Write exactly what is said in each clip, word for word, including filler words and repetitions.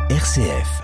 R C F.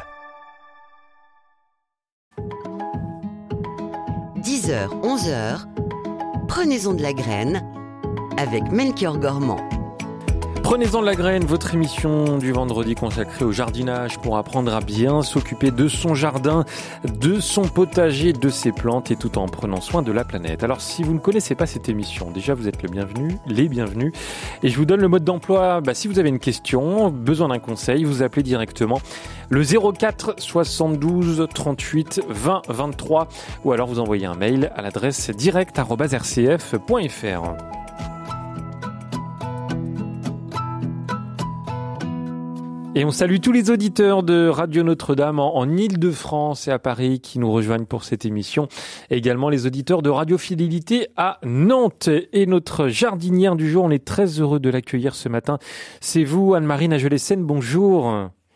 dix heures, onze heures, prenez-en de la graine avec Melchior Gormand. Prenez-en de la graine, votre émission du vendredi consacrée au jardinage pour apprendre à bien s'occuper de son jardin, de son potager, de ses plantes et tout en prenant soin de la planète. Alors si vous ne connaissez pas cette émission, déjà vous êtes le bienvenu, les bienvenus. Et je vous donne le mode d'emploi. Bah, si vous avez une question, besoin d'un conseil, vous appelez directement le zéro quatre soixante-douze trente-huit vingt vingt-trois ou alors vous envoyez un mail à l'adresse direct arobase r c f point f r. Et on salue tous les auditeurs de Radio Notre-Dame en, en Île-de-France et à Paris qui nous rejoignent pour cette émission. Et également les auditeurs de Radio Fidélité à Nantes. Et notre jardinière du jour, on est très heureux de l'accueillir ce matin. C'est vous, Anne-Marie Nagelesen, bonjour.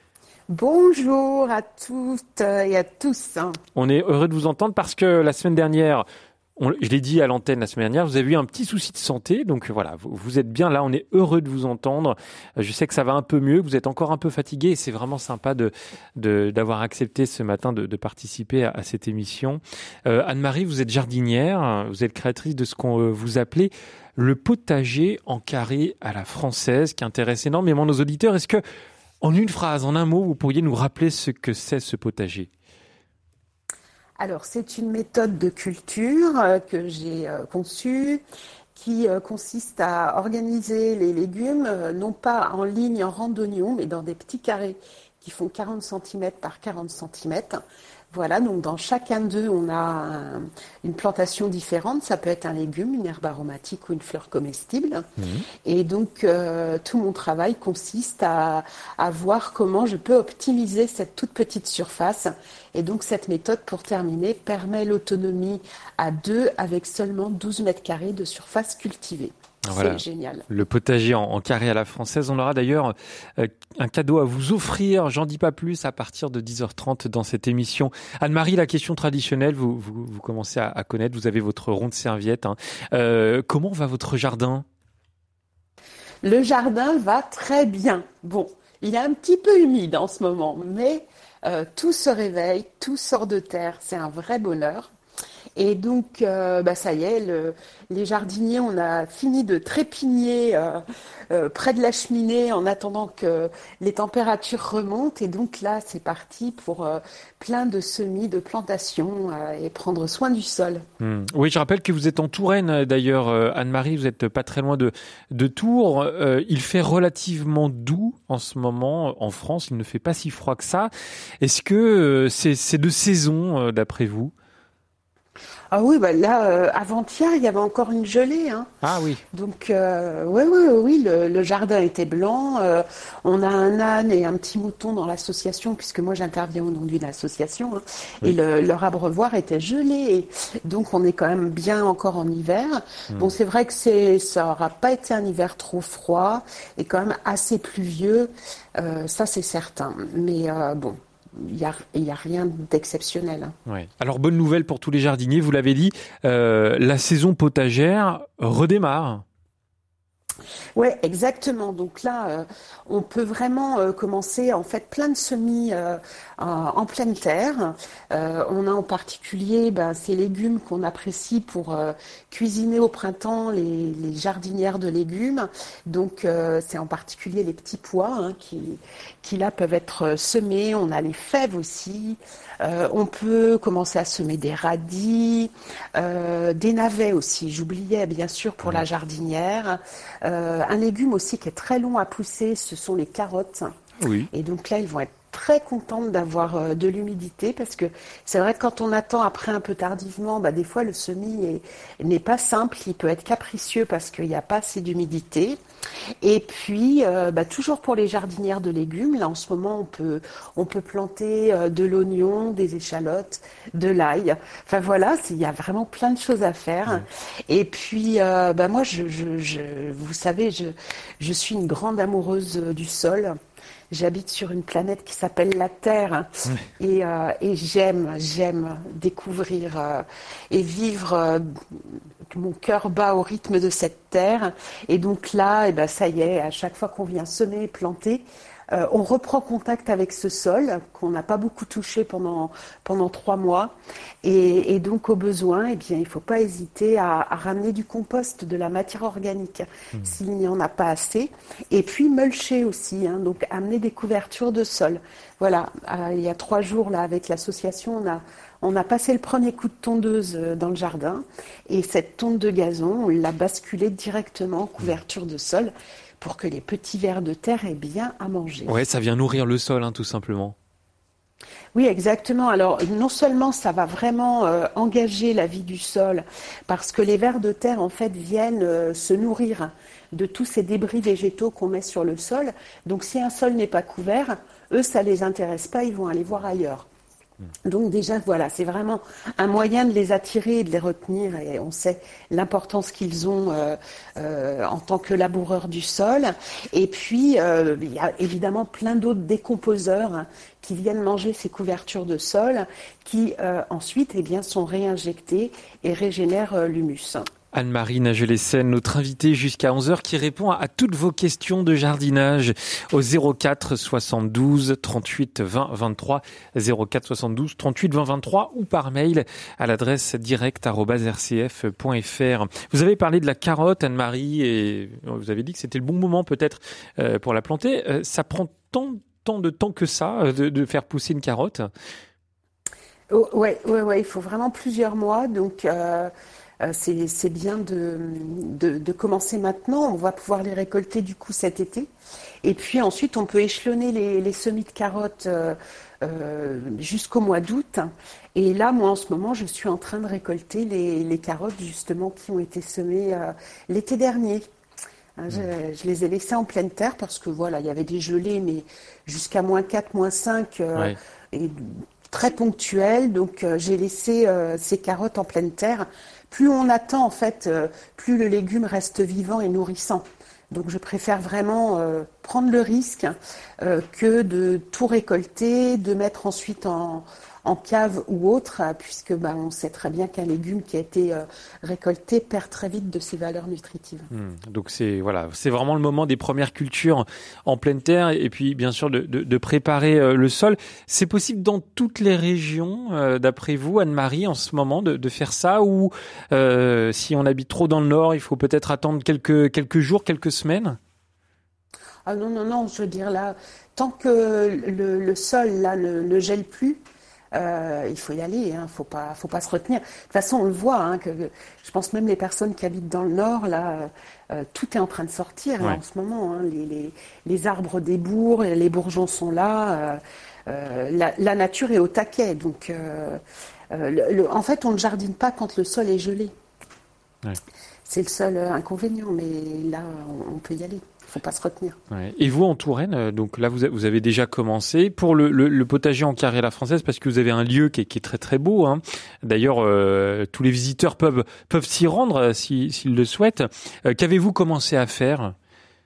Bonjour à toutes et à tous. On est heureux de vous entendre parce que la semaine dernière, On, je l'ai dit à l'antenne la semaine dernière, vous avez eu un petit souci de santé, donc voilà, vous, vous êtes bien là, on est heureux de vous entendre. Je sais que ça va un peu mieux, que vous êtes encore un peu fatigué et c'est vraiment sympa de, de, d'avoir accepté ce matin de, de participer à, à cette émission. Euh, Anne-Marie, vous êtes jardinière, vous êtes créatrice de ce qu'on euh, vous appelait le potager en carré à la française, qui intéresse énormément nos auditeurs. Est-ce que, en une phrase, en un mot, vous pourriez nous rappeler ce que c'est ce potager ? Alors, c'est une méthode de culture euh, que j'ai euh, conçue qui euh, consiste à organiser les légumes, euh, non pas en ligne, en rang d'oignon, mais dans des petits carrés qui font quarante centimètres par quarante centimètres. Voilà, donc dans chacun d'eux, on a un, une plantation différente. Ça peut être un légume, une herbe aromatique ou une fleur comestible. Mmh. Et donc, euh, tout mon travail consiste à, à voir comment je peux optimiser cette toute petite surface. Et donc, cette méthode, pour terminer, permet l'autonomie à deux avec seulement douze mètres carrés de surface cultivée. Voilà, c'est génial. Le potager en, en carré à la française. On aura d'ailleurs euh, un cadeau à vous offrir, j'en dis pas plus, à partir de dix heures trente dans cette émission. Anne-Marie, la question traditionnelle, vous, vous, vous commencez à, à connaître, vous avez votre ronde serviette. Hein. Euh, comment va votre jardin ? Le jardin va très bien. Bon, il est un petit peu humide en ce moment, mais euh, tout se réveille, tout sort de terre, c'est un vrai bonheur. Et donc, euh, bah ça y est, le, les jardiniers, on a fini de trépigner euh, euh, près de la cheminée en attendant que les températures remontent. Et donc là, c'est parti pour euh, plein de semis, de plantations euh, et prendre soin du sol. Mmh. Oui, je rappelle que vous êtes en Touraine d'ailleurs, euh, Anne-Marie, vous n'êtes pas très loin de, de Tours. Euh, il fait relativement doux en ce moment en France, il ne fait pas si froid que ça. Est-ce que euh, c'est, c'est de saison euh, d'après vous ? Ah oui, bah là, euh, avant-hier, il y avait encore une gelée. Hein. Ah oui. Donc, euh, oui, oui, oui, le, le jardin était blanc. Euh, on a un âne et un petit mouton dans l'association, puisque moi, j'interviens au nom d'une association. Hein, oui. Et le, leur abreuvoir était gelé. Et donc, on est quand même bien encore en hiver. Mmh. Bon, c'est vrai que c'est, ça n'aura pas été un hiver trop froid et quand même assez pluvieux. Euh, ça, c'est certain. Mais euh, bon. Il n'y a, y a rien d'exceptionnel. Hein. Ouais. Alors, bonne nouvelle pour tous les jardiniers, vous l'avez dit, euh, la saison potagère redémarre. Oui, exactement. Donc là, euh, on peut vraiment euh, commencer en fait plein de semis euh, en, en pleine terre. Euh, on a en particulier ben, ces légumes qu'on apprécie pour euh, cuisiner au printemps, les, les jardinières de légumes. Donc euh, c'est en particulier les petits pois hein, qui, qui là peuvent être semés. On a les fèves aussi. Euh, on peut commencer à semer des radis, euh, des navets aussi. J'oubliais bien sûr pour la jardinière. Euh, un légume aussi qui est très long à pousser, ce sont les carottes. Oui. Et donc là, ils vont être très contentes d'avoir euh, de l'humidité parce que c'est vrai que quand on attend après un peu tardivement, bah, des fois le semis est, n'est pas simple, il peut être capricieux parce qu'il n'y a pas assez d'humidité. Et puis, euh, bah, toujours pour les jardinières de légumes, là en ce moment on peut, on peut planter euh, de l'oignon, des échalotes, de l'ail. Enfin voilà, il y a vraiment plein de choses à faire. Mmh. Et puis, euh, bah, moi, je, je, je, vous savez, je, je suis une grande amoureuse du sol. J'habite sur une planète qui s'appelle la Terre oui. et, euh, et j'aime, j'aime découvrir euh, et vivre. Euh, mon cœur bat au rythme de cette terre. Et donc là, eh ben, ça y est, à chaque fois qu'on vient semer et planter, euh, on reprend contact avec ce sol qu'on n'a pas beaucoup touché pendant, pendant trois mois. Et, et donc, au besoin, eh bien, il ne faut pas hésiter à, à ramener du compost, de la matière organique, mmh. s'il n'y en a pas assez. Et puis, mulcher aussi, hein, donc amener des couvertures de sol. Voilà, euh, il y a trois jours, là, avec l'association, on a, on a passé le premier coup de tondeuse dans le jardin. Et cette tonde de gazon, on l'a basculée directement en couverture de sol pour que les petits vers de terre aient bien à manger. Ouais, ça vient nourrir le sol, hein, tout simplement. Oui, exactement. Alors, non seulement ça va vraiment euh, engager la vie du sol, parce que les vers de terre, en fait, viennent euh, se nourrir de tous ces débris végétaux qu'on met sur le sol. Donc, si un sol n'est pas couvert, eux, ça ne les intéresse pas, ils vont aller voir ailleurs. Donc déjà, voilà, c'est vraiment un moyen de les attirer et de les retenir. Et on sait l'importance qu'ils ont euh, euh, en tant que laboureurs du sol. Et puis, euh, il y a évidemment plein d'autres décomposeurs hein, qui viennent manger ces couvertures de sol, qui euh, ensuite eh bien, sont réinjectés et régénèrent euh, l'humus. Anne-Marie Nagelesen, notre invitée jusqu'à onze heures, qui répond à toutes vos questions de jardinage au zéro quatre soixante-douze trente-huit vingt vingt-trois, zéro quatre soixante-douze trente-huit vingt vingt-trois ou par mail à l'adresse direct arobase r c f point f r. Vous avez parlé de la carotte, Anne-Marie, et vous avez dit que c'était le bon moment peut-être pour la planter. Ça prend tant, tant de temps que ça de, de faire pousser une carotte? Oh, ouais, ouais, ouais, il faut vraiment plusieurs mois, donc... Euh... Euh, c'est, c'est bien de, de, de commencer maintenant. On va pouvoir les récolter du coup cet été. Et puis ensuite, on peut échelonner les, les semis de carottes euh, euh, jusqu'au mois d'août. Et là, moi, en ce moment, je suis en train de récolter les, les carottes justement qui ont été semées euh, l'été dernier. Hein, je, je les ai laissées en pleine terre parce que voilà, il y avait des gelées, mais jusqu'à moins quatre, moins cinq. Euh, ouais. Et très ponctuelles. Donc, euh, j'ai laissé euh, ces carottes en pleine terre. Plus on attend, en fait, euh, plus le légume reste vivant et nourrissant. Donc, je préfère vraiment euh, prendre le risque euh, que de tout récolter, de mettre ensuite en, en cave ou autre, puisque bah, on sait très bien qu'un légume qui a été euh, récolté perd très vite de ses valeurs nutritives. Mmh, donc, c'est voilà, c'est vraiment le moment des premières cultures en pleine terre et puis, bien sûr, de, de, de préparer euh, le sol. C'est possible dans toutes les régions, euh, d'après vous, Anne-Marie, en ce moment, de, de faire ça ou euh, si on habite trop dans le nord, il faut peut-être attendre quelques, quelques jours, quelques semaines? Ah non, non, non, je veux dire là, tant que le, le sol là ne, ne gèle plus, Euh, il faut y aller, hein, faut pas, faut pas se retenir. De toute façon, on le voit, hein, que, que je pense même les personnes qui habitent dans le nord, là, euh, tout est en train de sortir ouais. hein, en ce moment. Hein, les, les, les arbres débourrent, les bourgeons sont là. Euh, euh, la, la nature est au taquet, donc euh, euh, le, le, en fait, on ne jardine pas quand le sol est gelé. Ouais. C'est le seul inconvénient, mais là, on, on peut y aller. Faut pas se retenir. Ouais. Et vous en Touraine, donc là vous avez déjà commencé pour le, le, le potager en carré à la française parce que vous avez un lieu qui est, qui est très très beau. Hein. D'ailleurs, euh, tous les visiteurs peuvent peuvent s'y rendre si, s'ils le souhaitent. Euh, qu'avez-vous commencé à faire?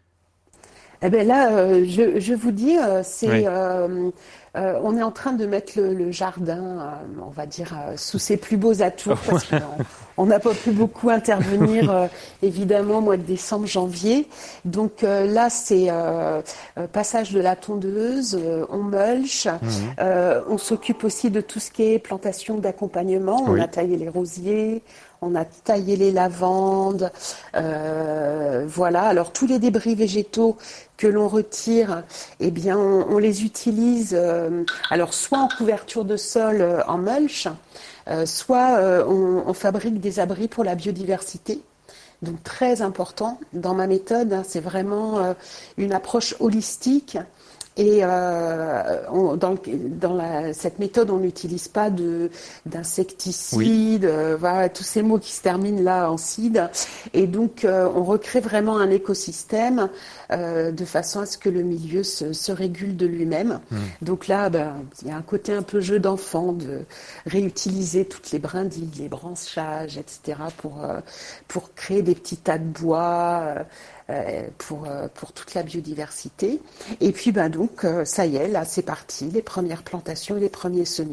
Eh ben là, euh, je, je vous dis, euh, c'est oui. euh, euh, on est en train de mettre le, le jardin, euh, on va dire, euh, sous ses plus beaux atours parce qu'on n'a pas pu beaucoup intervenir, euh, évidemment, au mois de décembre, janvier. Donc euh, là, c'est euh, passage de la tondeuse, euh, on mulch, mmh. euh, on s'occupe aussi de tout ce qui est plantation d'accompagnement. Oui. On a taillé les rosiers. On a taillé les lavandes, euh, voilà. Alors tous les débris végétaux que l'on retire, eh bien on, on les utilise. Euh, alors soit en couverture de sol euh, en mulch, euh, soit euh, on, on fabrique des abris pour la biodiversité. Donc très important dans ma méthode, hein, c'est vraiment euh, une approche holistique. Et euh, on, dans, dans la, cette méthode, on n'utilise pas de, d'insecticides, oui. euh, voilà, tous ces mots qui se terminent là en cide. Et donc, euh, on recrée vraiment un écosystème euh, de façon à ce que le milieu se, se régule de lui-même. Mmh. Donc là, ben, il y a un côté un peu jeu d'enfant de réutiliser toutes les brindilles, les branchages, et cetera pour, euh, pour créer des petits tas de bois. Euh, Pour, pour toute la biodiversité. Et puis, ben donc, ça y est, là, c'est parti, les premières plantations et les premiers semis.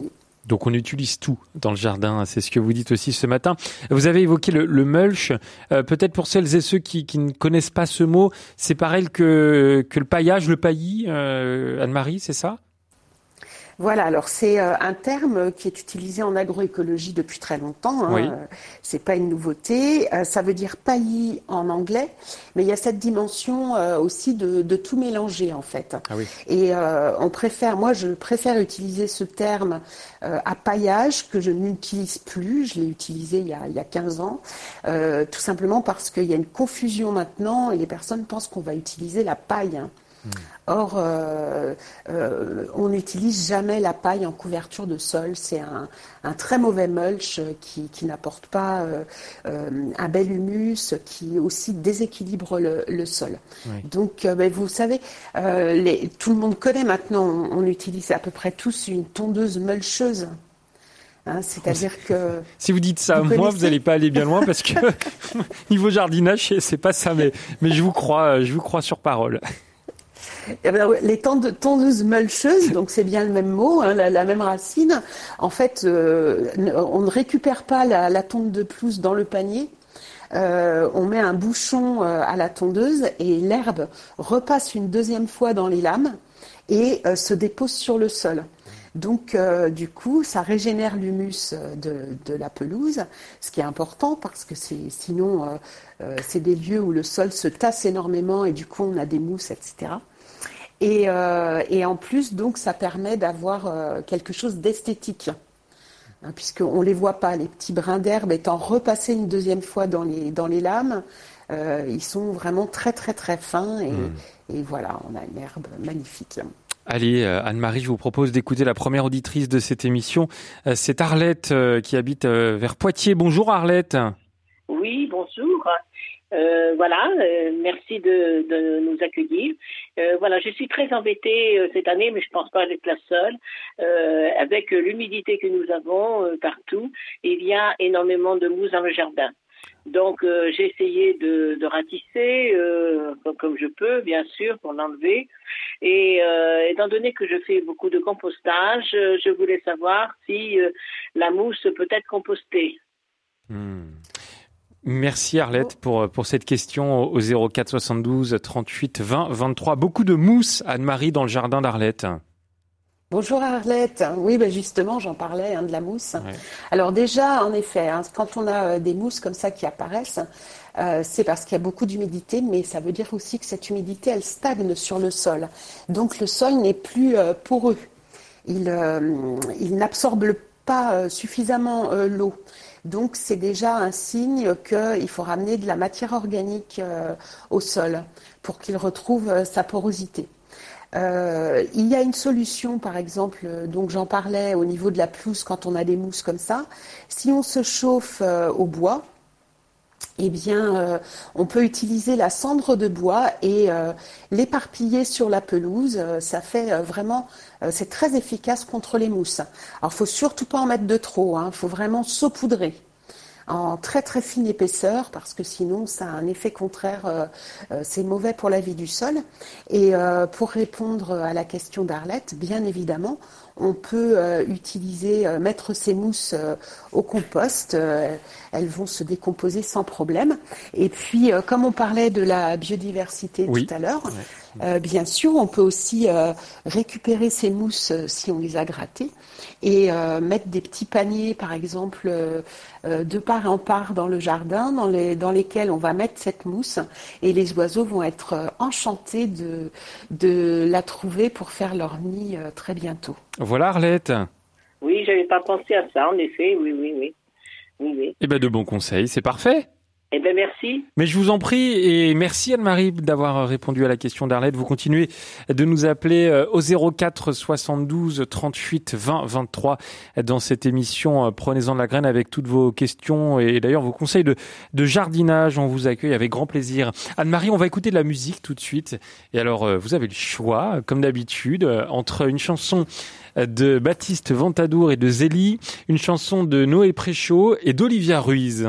Donc on utilise tout dans le jardin, c'est ce que vous dites aussi ce matin. Vous avez évoqué le, le mulch, euh, peut-être pour celles et ceux qui, qui ne connaissent pas ce mot, c'est pareil que, que le paillage, le paillis, euh, Anne-Marie, c'est ça ? Voilà, alors c'est euh, un terme qui est utilisé en agroécologie depuis très longtemps. Hein. Oui. Euh, c'est pas une nouveauté. Euh, ça veut dire paillis en anglais, mais il y a cette dimension euh, aussi de, de tout mélanger en fait. Ah oui. Et euh, on préfère, moi je préfère utiliser ce terme euh, à paillage que je n'utilise plus. Je l'ai utilisé il y a, il y a quinze ans, euh, tout simplement parce qu'il y a une confusion maintenant et les personnes pensent qu'on va utiliser la paille. Hein. Or, euh, euh, on n'utilise jamais la paille en couverture de sol. C'est un, un très mauvais mulch qui, qui n'apporte pas euh, euh, un bel humus, qui aussi déséquilibre le, le sol. Oui. Donc, euh, ben, vous savez, euh, les, tout le monde connaît maintenant, on, on utilise à peu près tous une tondeuse mulcheuse. Hein, c'est-à-dire que... Si vous dites ça, vous moi, connaissez vous n'allez pas aller bien loin parce que niveau jardinage, c'est pas ça, mais, mais je vous crois, je vous crois sur parole. Les tondeuses mulcheuses, donc c'est bien le même mot, hein, la, la même racine. En fait, euh, on ne récupère pas la, la tonde de pelouse dans le panier. Euh, on met un bouchon euh, à la tondeuse et l'herbe repasse une deuxième fois dans les lames et euh, se dépose sur le sol. Donc, euh, du coup, ça régénère l'humus de, de la pelouse, ce qui est important parce que c'est, sinon, euh, euh, c'est des lieux où le sol se tasse énormément et du coup, on a des mousses, et cetera. Et, euh, et en plus, donc, ça permet d'avoir euh, quelque chose d'esthétique, hein, puisqu'on ne les voit pas. Les petits brins d'herbe étant repassés une deuxième fois dans les, dans les lames, euh, ils sont vraiment très, très, très fins. Et, mmh. et voilà, on a une herbe magnifique. Allez, Anne-Marie, je vous propose d'écouter la première auditrice de cette émission. C'est Arlette qui habite vers Poitiers. Bonjour Arlette. Oui, bonjour. Euh, voilà, euh, merci de, de nous accueillir. Euh, voilà, je suis très embêtée euh, cette année, mais je pense pas être la seule. Euh, avec l'humidité que nous avons euh, partout, il y a énormément de mousse dans le jardin. Donc euh, j'ai essayé de, de ratisser euh, comme, comme je peux, bien sûr, pour l'enlever. Et euh, étant donné que je fais beaucoup de compostage, euh, je voulais savoir si euh, la mousse peut être compostée. Hmm. Merci Arlette pour pour cette question au zéro quatre soixante-douze trente-huit vingt vingt-trois. Beaucoup de mousse, Anne-Marie, dans le jardin d'Arlette. Bonjour Arlette. Oui, ben justement, j'en parlais hein, de la mousse. Ouais. Alors déjà, en effet, hein, quand on a des mousses comme ça qui apparaissent, euh, c'est parce qu'il y a beaucoup d'humidité, mais ça veut dire aussi que cette humidité, elle stagne sur le sol. Donc le sol n'est plus euh, poreux. Il, euh, il n'absorbe pas euh, suffisamment euh, l'eau. Donc c'est déjà un signe qu'il faut ramener de la matière organique euh, au sol pour qu'il retrouve euh, sa porosité. Euh, il y a une solution, par exemple, donc j'en parlais au niveau de la pelouse quand on a des mousses comme ça. Si on se chauffe euh, au bois, eh bien, euh, on peut utiliser la cendre de bois et euh, l'éparpiller sur la pelouse. Euh, ça fait euh, vraiment, euh, c'est très efficace contre les mousses. Alors, faut surtout pas en mettre de trop. Hein, faut vraiment saupoudrer en très très fine épaisseur parce que sinon ça a un effet contraire, euh, euh, c'est mauvais pour la vie du sol. Et euh, pour répondre à la question d'Arlette, bien évidemment, on peut euh, utiliser, euh, mettre ces mousses euh, au compost, euh, elles vont se décomposer sans problème. Et puis, euh, comme on parlait de la biodiversité oui. tout à l'heure, ouais. euh, bien sûr, on peut aussi euh, récupérer ces mousses euh, si on les a grattées et euh, mettre des petits paniers, par exemple, euh, euh, de part en part dans le jardin, dans, les, dans lesquels on va mettre cette mousse et les oiseaux vont être euh, enchantés de, de la trouver pour faire leur nid euh, très bientôt. Voilà Arlette. Oui, j'avais pas pensé à ça, en effet, oui, oui, oui. oui, oui. Eh ben de bons conseils, c'est parfait. Eh ben merci. Mais je vous en prie et merci Anne-Marie d'avoir répondu à la question d'Arlette. Vous continuez de nous appeler au zéro quatre soixante-douze trente-huit vingt vingt-trois dans cette émission Prenez-en de la graine avec toutes vos questions et d'ailleurs vos conseils de, de jardinage. On vous accueille avec grand plaisir. Anne-Marie, on va écouter de la musique tout de suite. Et alors vous avez le choix, comme d'habitude, entre une chanson de Baptiste Ventadour et de Zélie, une chanson de Noé Préchaud et d'Olivia Ruiz.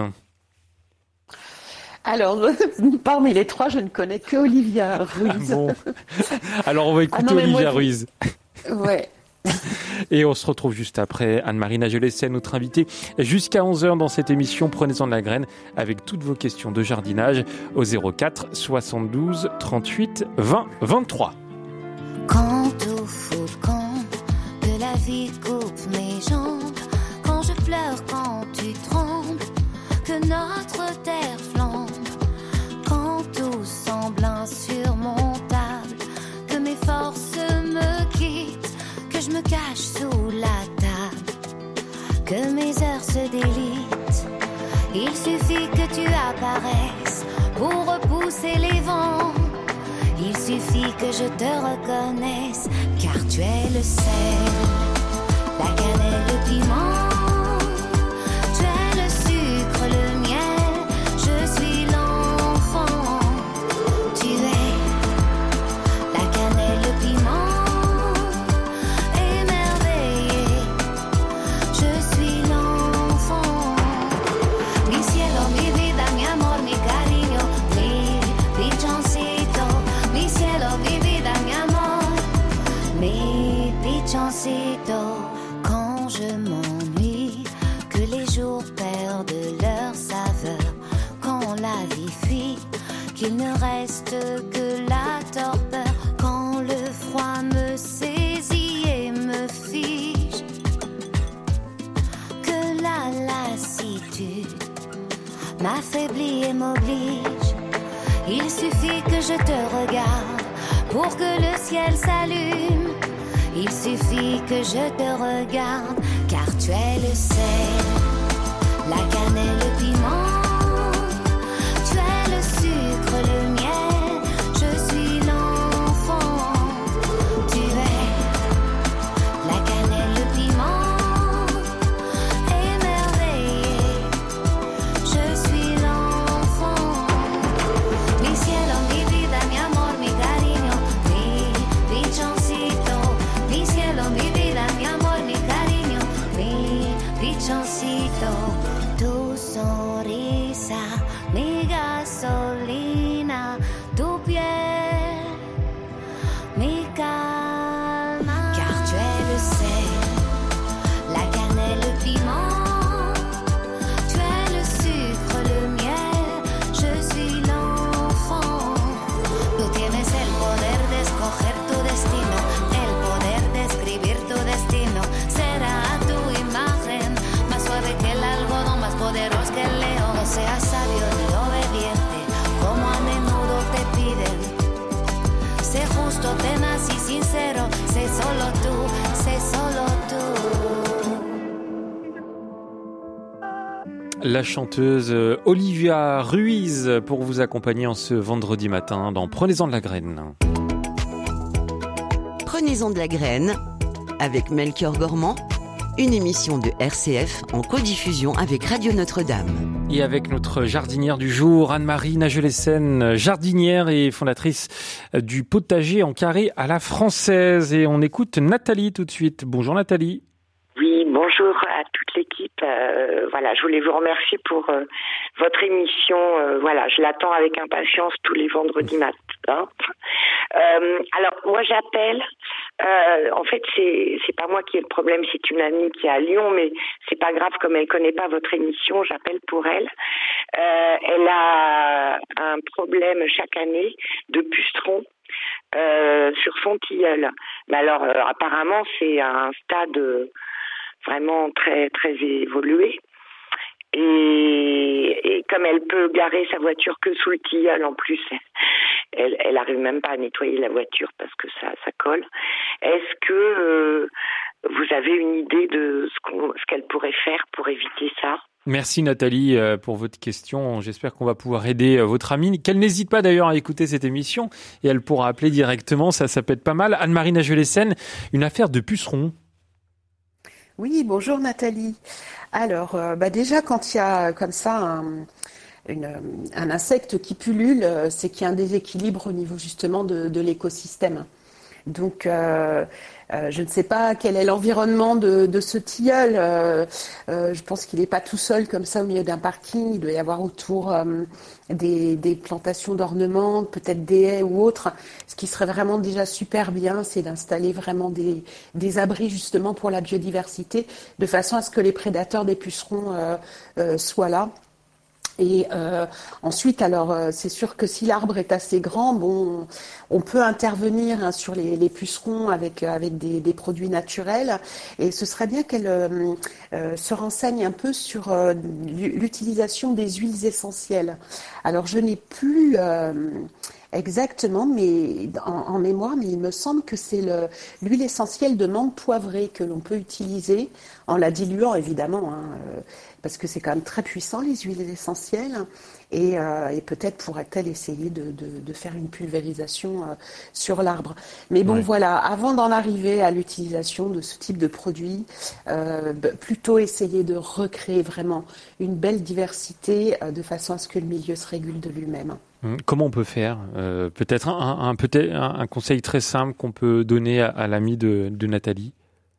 Alors, parmi les trois, je ne connais que Olivia Ruiz. Ah bon. Alors, on va écouter ah non, Olivia moi, Ruiz. Ouais. Et on se retrouve juste après. Anne-Marie Nagelesen, notre invitée, jusqu'à onze heures dans cette émission Prenez-en de la graine, avec toutes vos questions de jardinage au zéro quatre soixante-douze trente-huit vingt vingt-trois. Quand au foot, quand que la vie coupe mes jambes, quand je pleure, quand tu trembles, que notre terre flambe, quand tout semble insurmontable, que mes forces me quittent, que je me cache sous la table, que mes heures se délitent. Il suffit que tu apparaisses pour repousser les vents. Il suffit que je te reconnaisse, car tu es le sel, la cannelle, le piment. Tu es le sucre, le miel, je suis l'enfant. Tu es la cannelle, le piment, émerveillé. Je suis l'enfant. Mi cielo, mi vida, mi amor, mi cariño, mi pichoncito. Mi cielo, mi vida, mi amor, mi pichoncito. Quand je m'ennuie, que les jours perdent leur saveur, quand la vie fuit, qu'il ne reste que la torpeur, quand le froid me saisit et me fige, que la lassitude m'affaiblit et m'oblige. Il suffit que je te regarde pour que le ciel s'allume. Il suffit que je te regarde, car tu es le sel, la cannelle, le piment. Tu es le sucre, le miel, je suis l'enfant. Tu es la cannelle, le piment, émerveillé. Je suis l'enfant. Mi cielo, mi vida, mi amor, mi cariño, mi pichoncito. Mi cielo, mi vida, mi amor, mi cariño, mi pichoncito. Tu sonrisa, mi gasolina, tu piel, mi calma. Car tu es le sel, la cannelle, le piment. Tu es le sucre, le miel, je suis l'enfant. Tú tienes el poder de escoger tu destino, el poder de escribir tu destino. Será a tu imagen, más suave que el algodón, más poderoso que el león. No seas sabio ni obediente, como a menudo te piden. Sé justo, tenaz y sincero, sé solo tú, sé solo tú. La chanteuse Olivia Ruiz pour vous accompagner en ce vendredi matin dans Prenez-en de la graine. Prenez-en de la graine avec Melchior Gormand, une émission de R C F en codiffusion avec Radio Notre-Dame. Et avec notre jardinière du jour, Anne-Marie Nagelesen, jardinière et fondatrice du potager en carré à la française. Et on écoute Nathalie tout de suite. Bonjour Nathalie. Oui, bonjour à toute l'équipe. Euh, voilà, je voulais vous remercier pour euh, votre émission. Euh, voilà, je l'attends avec impatience tous les vendredis matins. Euh, alors, moi, j'appelle. Euh, en fait, c'est c'est pas moi qui ai le problème, c'est une amie qui est à Lyon, mais c'est pas grave, comme elle connaît pas votre émission, j'appelle pour elle. Euh, elle a un problème chaque année de pucerons euh, sur son tilleul. Mais alors, euh, apparemment, c'est à un stade euh, vraiment très très évolué. Et, et comme elle peut garer sa voiture que sous le tilleul, en plus, elle, elle arrive même pas à nettoyer la voiture parce que ça, ça colle. Est-ce que euh, vous avez une idée de ce, qu'on, ce qu'elle pourrait faire pour éviter ça ? Merci Nathalie pour votre question. J'espère qu'on va pouvoir aider votre amie, qu'elle n'hésite pas d'ailleurs à écouter cette émission et elle pourra appeler directement, ça, ça peut être pas mal. Anne-Marie Nagelesen, une affaire de puceron. Oui, bonjour Nathalie. Alors, euh, bah déjà, quand il y a comme ça un, une, un insecte qui pullule, c'est qu'il y a un déséquilibre au niveau justement de, de l'écosystème. Donc, euh, euh, je ne sais pas quel est l'environnement de, de ce tilleul. Euh, euh, je pense qu'il n'est pas tout seul comme ça au milieu d'un parking. Il doit y avoir autour euh, des, des plantations d'ornements, peut-être des haies ou autres. Ce qui serait vraiment déjà super bien, c'est d'installer vraiment des, des abris justement pour la biodiversité, de façon à ce que les prédateurs des pucerons euh, euh, soient là. Et euh, ensuite, alors euh, c'est sûr que si l'arbre est assez grand, bon, on peut intervenir hein, sur les, les pucerons avec avec des, des produits naturels. Et ce serait bien qu'elle euh, euh, se renseigne un peu sur euh, l'utilisation des huiles essentielles. Alors je n'ai plus euh, exactement, mais en, en mémoire, mais il me semble que c'est le, l'huile essentielle de menthe poivrée que l'on peut utiliser en la diluant évidemment. Hein, euh, parce que c'est quand même très puissant, les huiles essentielles, et, euh, et peut-être pourrait-elle essayer de, de, de faire une pulvérisation euh, sur l'arbre. Mais bon, ouais. Voilà, avant d'en arriver à l'utilisation de ce type de produit, euh, plutôt essayer de recréer vraiment une belle diversité euh, de façon à ce que le milieu se régule de lui-même. Comment on peut faire euh, Peut-être un, un, peut-être un, un conseil très simple qu'on peut donner à, à l'ami de, de Nathalie.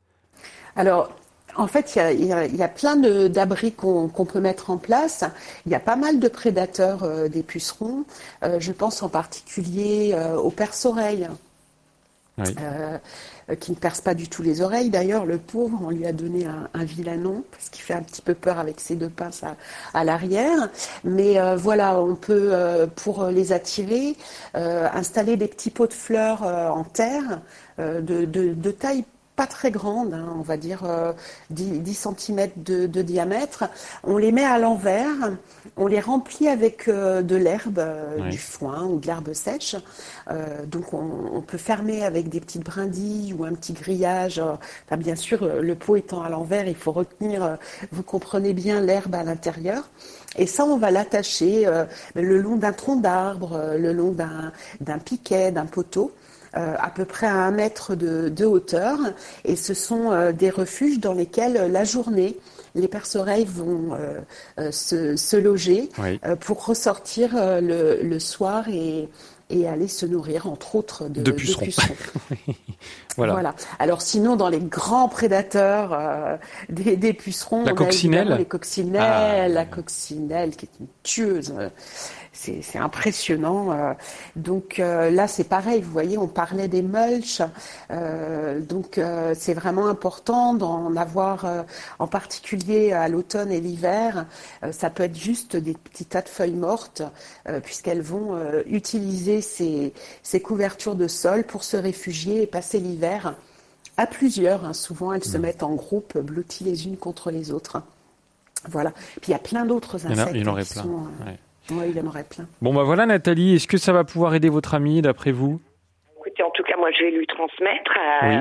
Alors, en fait, il y a, il y a, il y a plein de, d'abris qu'on, qu'on peut mettre en place. Il y a pas mal de prédateurs euh, des pucerons. Euh, je pense en particulier euh, aux perce-oreilles, oui. euh, qui ne percent pas du tout les oreilles. D'ailleurs, le pauvre, on lui a donné un, un vilain nom, parce qu'il fait un petit peu peur avec ses deux pinces à, à l'arrière. Mais euh, voilà, on peut, euh, pour les attirer, euh, installer des petits pots de fleurs euh, en terre euh, de, de, de taille pas très grande, hein, on va dire euh, dix centimètres de, de diamètre. On les met à l'envers, on les remplit avec euh, de l'herbe, euh, oui. du foin ou de l'herbe sèche. Euh, donc on, on peut fermer avec des petites brindilles ou un petit grillage. Enfin, bien sûr, le pot étant à l'envers, il faut retenir, euh, vous comprenez bien, l'herbe à l'intérieur. Et ça, on va l'attacher euh, le long d'un tronc d'arbre, euh, le long d'un, d'un piquet, d'un poteau. Euh, à peu près à un mètre de, de hauteur, et ce sont euh, des refuges dans lesquels euh, la journée les perce-oreilles vont euh, euh, se, se loger oui. euh, pour ressortir euh, le, le soir et, et aller se nourrir entre autres de, de pucerons. De pucerons. voilà. voilà. Alors sinon, dans les grands prédateurs euh, des, des pucerons, la on coccinelle, a les coccinelles, ah, la coccinelle qui est une tueuse. C'est, c'est impressionnant. Euh, donc euh, là, c'est pareil. Vous voyez, on parlait des mulches. Euh, donc euh, c'est vraiment important d'en avoir, euh, en particulier à l'automne et l'hiver. Euh, ça peut être juste des petits tas de feuilles mortes, euh, puisqu'elles vont euh, utiliser ces, ces couvertures de sol pour se réfugier et passer l'hiver à plusieurs. Hein. Souvent, elles mmh. se mettent en groupe, blotties les unes contre les autres. Voilà. Puis il y a plein d'autres insectes. Il y en aurait qui plein. sont, euh, ouais. Oui, il y en aurait plein. Bon, bah voilà, Nathalie, est-ce que ça va pouvoir aider votre amie, d'après vous ? Écoutez, en tout cas, moi, je vais lui transmettre. Euh, oui.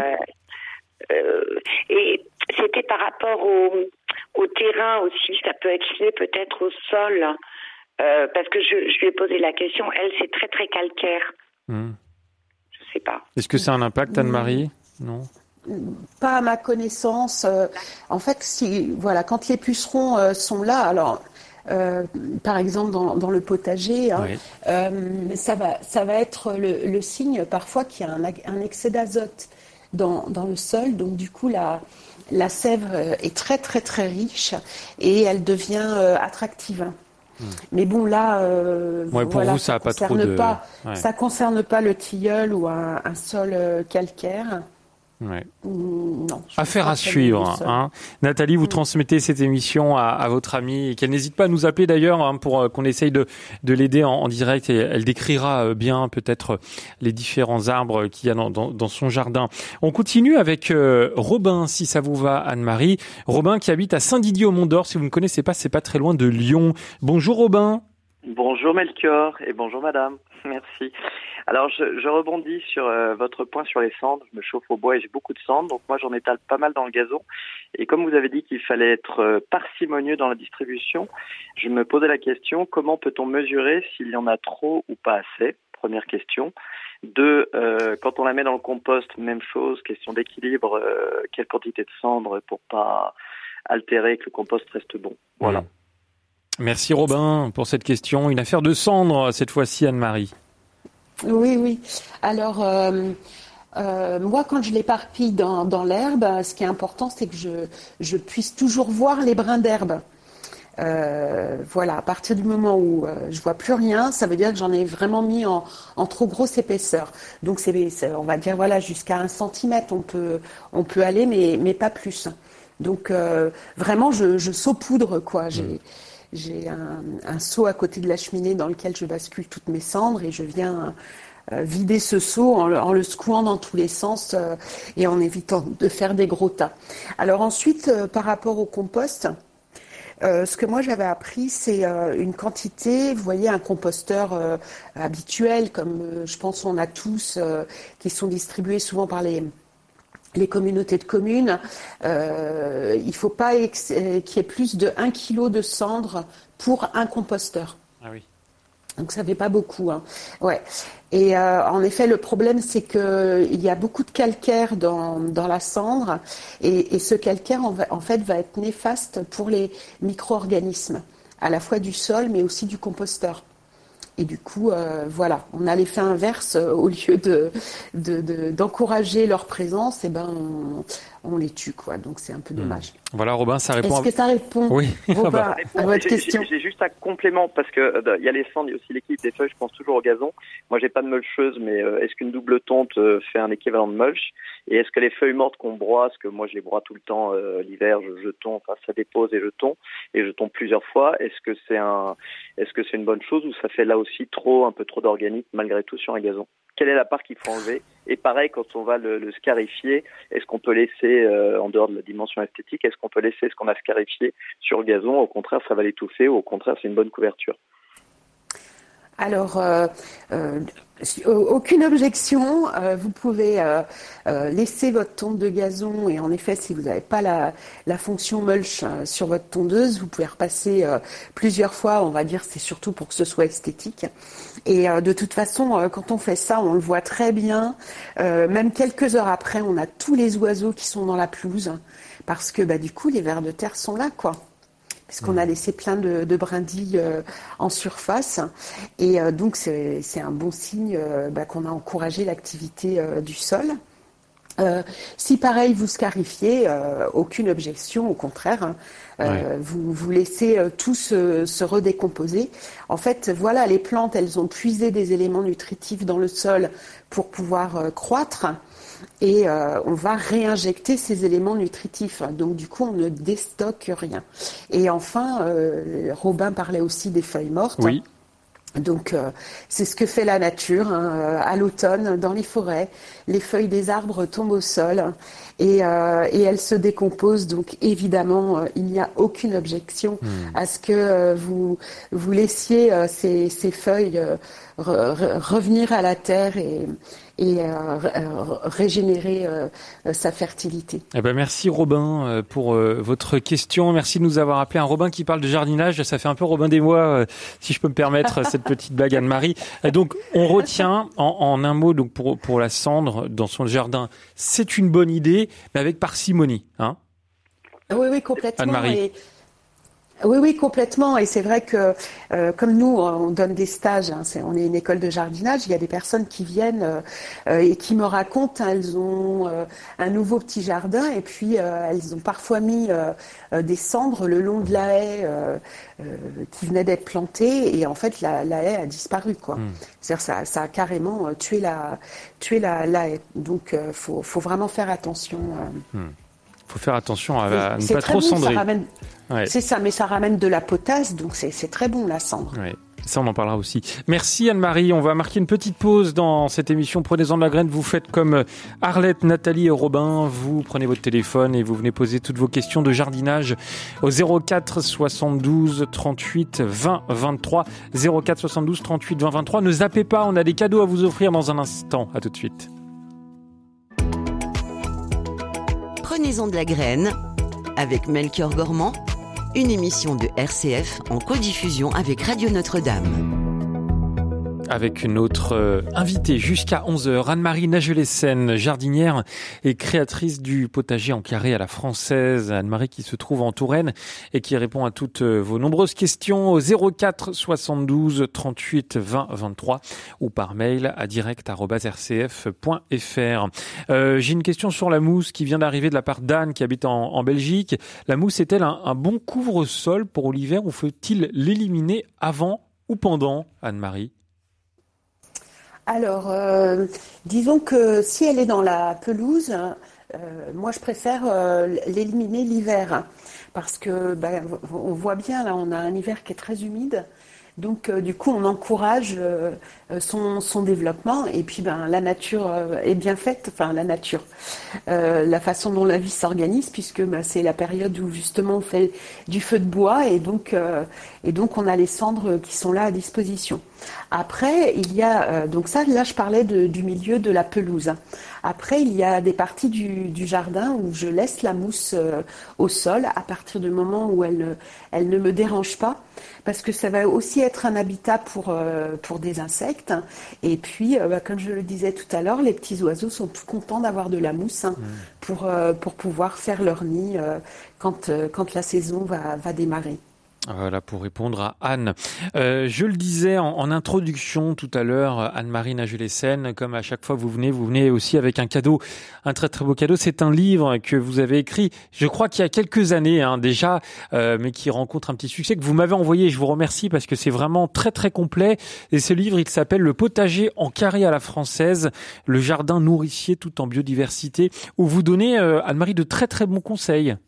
euh, et c'était par rapport au, au terrain aussi, ça peut être lié peut-être au sol, euh, parce que je, je lui ai posé la question, elle, c'est très, très calcaire. Mmh. Je sais pas. Est-ce que ça a un impact, Anne-Marie ? mmh. Non. Pas à ma connaissance. Euh, en fait, si, voilà, quand les pucerons euh, sont là, alors... Euh, par exemple dans, dans le potager, hein, oui. euh, ça va, ça va être le, le signe parfois qu'il y a un, un excès d'azote dans, dans le sol. Donc du coup, la, la sève est très très très riche et elle devient euh, attractive. Mmh. Mais bon là, euh, ouais, pour voilà, vous, ça, ça pas trop de... pas, ouais. ça concerne pas le tilleul ou un, un sol calcaire. Ouais. Non. Affaire à suivre. Hein. Nathalie, vous mmh. transmettez cette émission à, à votre amie et qu'elle n'hésite pas à nous appeler d'ailleurs hein, pour euh, qu'on essaye de, de l'aider en, en direct et elle décrira euh, bien peut-être les différents arbres qu'il y a dans, dans, dans son jardin. On continue avec euh, Robin, si ça vous va, Anne-Marie. Robin qui habite à Saint-Didier au Mont-d'Or. Si vous ne connaissez pas, c'est pas très loin de Lyon. Bonjour Robin. Bonjour Melchior et bonjour madame. Merci. Alors, je, je rebondis sur euh, votre point sur les cendres. Je me chauffe au bois et j'ai beaucoup de cendres, donc moi j'en étale pas mal dans le gazon. Et comme vous avez dit qu'il fallait être euh, parcimonieux dans la distribution, je me posais la question, comment peut-on mesurer s'il y en a trop ou pas assez ? Première question. Deux, euh, quand on la met dans le compost, même chose, question d'équilibre, euh, quelle quantité de cendres pour pas altérer, que le compost reste bon. Voilà. Mmh. Merci Robin pour cette question. Une affaire de cendres cette fois-ci, Anne-Marie. Oui, oui. Alors, euh, euh, moi, quand je l'éparpille dans, dans l'herbe, ce qui est important, c'est que je, je puisse toujours voir les brins d'herbe. Euh, voilà, à partir du moment où euh, je vois plus rien, ça veut dire que j'en ai vraiment mis en, en trop grosse épaisseur. Donc c'est, c'est on va dire voilà jusqu'à un centimètre, on peut on peut aller, mais mais pas plus. Donc euh, vraiment, je, je saupoudre quoi. J'ai mmh. j'ai un, un seau à côté de la cheminée dans lequel je bascule toutes mes cendres et je viens euh, vider ce seau en le, en le secouant dans tous les sens euh, et en évitant de faire des gros tas. Alors ensuite, euh, par rapport au compost. Euh, ce que moi j'avais appris, c'est euh, une quantité, vous voyez, un composteur euh, habituel, comme euh, je pense on a tous, euh, qui sont distribués souvent par les, les communautés de communes. Euh, il ne faut pas ex- euh, qu'il y ait plus de un kilo de cendre pour un composteur. Ah oui. Donc ça fait pas beaucoup, hein. Ouais. Et euh, en effet, le problème, c'est que il y a beaucoup de calcaire dans dans la cendre, et, et ce calcaire, en, va, en fait, va être néfaste pour les micro-organismes, à la fois du sol, mais aussi du composteur. Et du coup, euh, voilà, on a l'effet inverse. Euh, au lieu de, de, de d'encourager leur présence, et ben on, on les tue, quoi. Donc c'est un peu dommage. Mmh. Voilà, Robin, ça répond. Est-ce à... que ça répond oui. Robin, bah, à votre j'ai, question? j'ai, j'ai juste un complément parce que il euh, y a les cendres, il y a aussi l'équilibre des feuilles. Je pense toujours au gazon. Moi, j'ai pas de mulcheuse, mais euh, est-ce qu'une double tonte euh, fait un équivalent de mulch? Et est-ce que les feuilles mortes qu'on broie, parce que moi je les broie tout le temps euh, l'hiver, je, je tonds, enfin ça dépose et je tonds, et je tonds plusieurs fois. Est-ce que c'est un, est-ce que c'est une bonne chose ou ça fait là aussi trop, un peu trop d'organique malgré tout sur un gazon? Quelle est la part qu'il faut enlever? Et pareil, quand on va le, le scarifier, est-ce qu'on peut laisser, euh, en dehors de la dimension esthétique, est-ce qu'on peut laisser ce qu'on a scarifié sur le gazon? Au contraire, ça va l'étouffer, ou au contraire, c'est une bonne couverture? Alors, euh, euh, aucune objection. Euh, vous pouvez euh, euh, laisser votre tonde de gazon, et en effet, si vous n'avez pas la, la fonction mulch euh, sur votre tondeuse, vous pouvez repasser euh, plusieurs fois. On va dire, c'est surtout pour que ce soit esthétique. Et euh, de toute façon, euh, quand on fait ça, on le voit très bien. Euh, même quelques heures après, on a tous les oiseaux qui sont dans la pelouse, parce que bah, du coup, les vers de terre sont là, quoi. Puisqu'on a laissé plein de, de brindilles euh, en surface. Et euh, donc, c'est, c'est un bon signe euh, bah, qu'on a encouragé l'activité euh, du sol. Euh, si pareil, vous scarifiez, euh, aucune objection, au contraire. Hein, euh, ouais. vous, vous laissez euh, tout se, se redécomposer. En fait, voilà, les plantes, elles ont puisé des éléments nutritifs dans le sol pour pouvoir euh, croître. Et euh, on va réinjecter ces éléments nutritifs. Donc du coup, on ne déstocke rien. Et enfin, euh, Robin parlait aussi des feuilles mortes. Oui. Donc euh, c'est ce que fait la nature, hein. À l'automne, dans les forêts, les feuilles des arbres tombent au sol et, euh, et elles se décomposent. Donc évidemment, euh, il n'y a aucune objection mmh. à ce que euh, vous vous laissiez euh, ces, ces feuilles euh, re, re, revenir à la terre et et euh, régénérer euh, sa fertilité. Eh ben merci Robin pour euh, votre question. Merci de nous avoir appelé. Un Robin qui parle de jardinage, ça fait un peu Robin des Bois, euh, si je peux me permettre cette petite blague, Anne-Marie. Et donc on retient en, en un mot donc pour pour la cendre dans son jardin, c'est une bonne idée, mais avec parcimonie, hein. Oui oui complètement. Anne-Marie. Et... Oui, oui, complètement. Et c'est vrai que euh, comme nous, on donne des stages, hein, c'est, on est une école de jardinage, il y a des personnes qui viennent euh, et qui me racontent, hein, elles ont euh, un nouveau petit jardin et puis euh, elles ont parfois mis euh, des cendres le long de la haie euh, euh, qui venait d'être plantée et en fait la, la haie a disparu, quoi. Mmh. C'est-à-dire ça, ça a carrément tué la, tué la, la haie. Donc euh, faut, faut vraiment faire attention. Euh. Mmh. faut faire attention à, à ne c'est pas trop bon, cendrer. Ça ramène... Ouais. C'est ça, mais ça ramène de la potasse, donc c'est, c'est très bon la cendre. Ouais. Ça, on en parlera aussi. Merci Anne-Marie. On va marquer une petite pause dans cette émission. Prenez-en de la graine. Vous faites comme Arlette, Nathalie et Robin. Vous prenez votre téléphone et vous venez poser toutes vos questions de jardinage au zéro quatre soixante-douze trente-huit vingt vingt-trois. zéro quatre soixante-douze trente-huit vingt vingt-trois. Ne zappez pas. On a des cadeaux à vous offrir dans un instant. À tout de suite. Prenez-en de la graine avec Melchior Gormand. Une émission de R C F en codiffusion avec Radio Notre-Dame. Avec notre euh, invitée jusqu'à onze heures, Anne-Marie Nagelesen, jardinière et créatrice du potager en carré à la française. Anne-Marie qui se trouve en Touraine et qui répond à toutes vos nombreuses questions au zéro quatre soixante-douze trente-huit vingt vingt-trois ou par mail à direct arobase r c f point f r. Euh, j'ai une question sur la mousse qui vient d'arriver de la part d'Anne qui habite en, en Belgique. La mousse est-elle un, un bon couvre-sol pour l'hiver ou faut-il l'éliminer avant ou pendant, Anne-Marie ? Alors, euh, disons que si elle est dans la pelouse, euh, moi je préfère euh, l'éliminer l'hiver, hein, parce que ben, on voit bien là, on a un hiver qui est très humide, donc euh, du coup on encourage euh, son, son développement et puis ben la nature euh, est bien faite, enfin la nature, euh, la façon dont la vie s'organise puisque ben, c'est la période où justement on fait du feu de bois et donc euh, et donc on a les cendres qui sont là à disposition. Après, il y a, euh, donc ça, là, je parlais de, du milieu de la pelouse. Après, il y a des parties du, du jardin où je laisse la mousse euh, au sol à partir du moment où elle, elle ne me dérange pas, parce que ça va aussi être un habitat pour, euh, pour des insectes. Et puis, euh, bah, comme je le disais tout à l'heure, les petits oiseaux sont tout contents d'avoir de la mousse hein, mmh. pour, euh, pour pouvoir faire leur nid euh, quand, euh, quand la saison va, va démarrer. Voilà, pour répondre à Anne. Euh, je le disais en, en introduction tout à l'heure, Anne-Marie Nagelesen, comme à chaque fois vous venez, vous venez aussi avec un cadeau, un très très beau cadeau. C'est un livre que vous avez écrit, je crois qu'il y a quelques années hein, déjà, euh, mais qui rencontre un petit succès, que vous m'avez envoyé. Je vous remercie parce que c'est vraiment très très complet. Et ce livre, il s'appelle Le potager en carré à la française, le jardin nourricier tout en biodiversité, où vous donnez, euh, Anne-Marie, de très très bons conseils.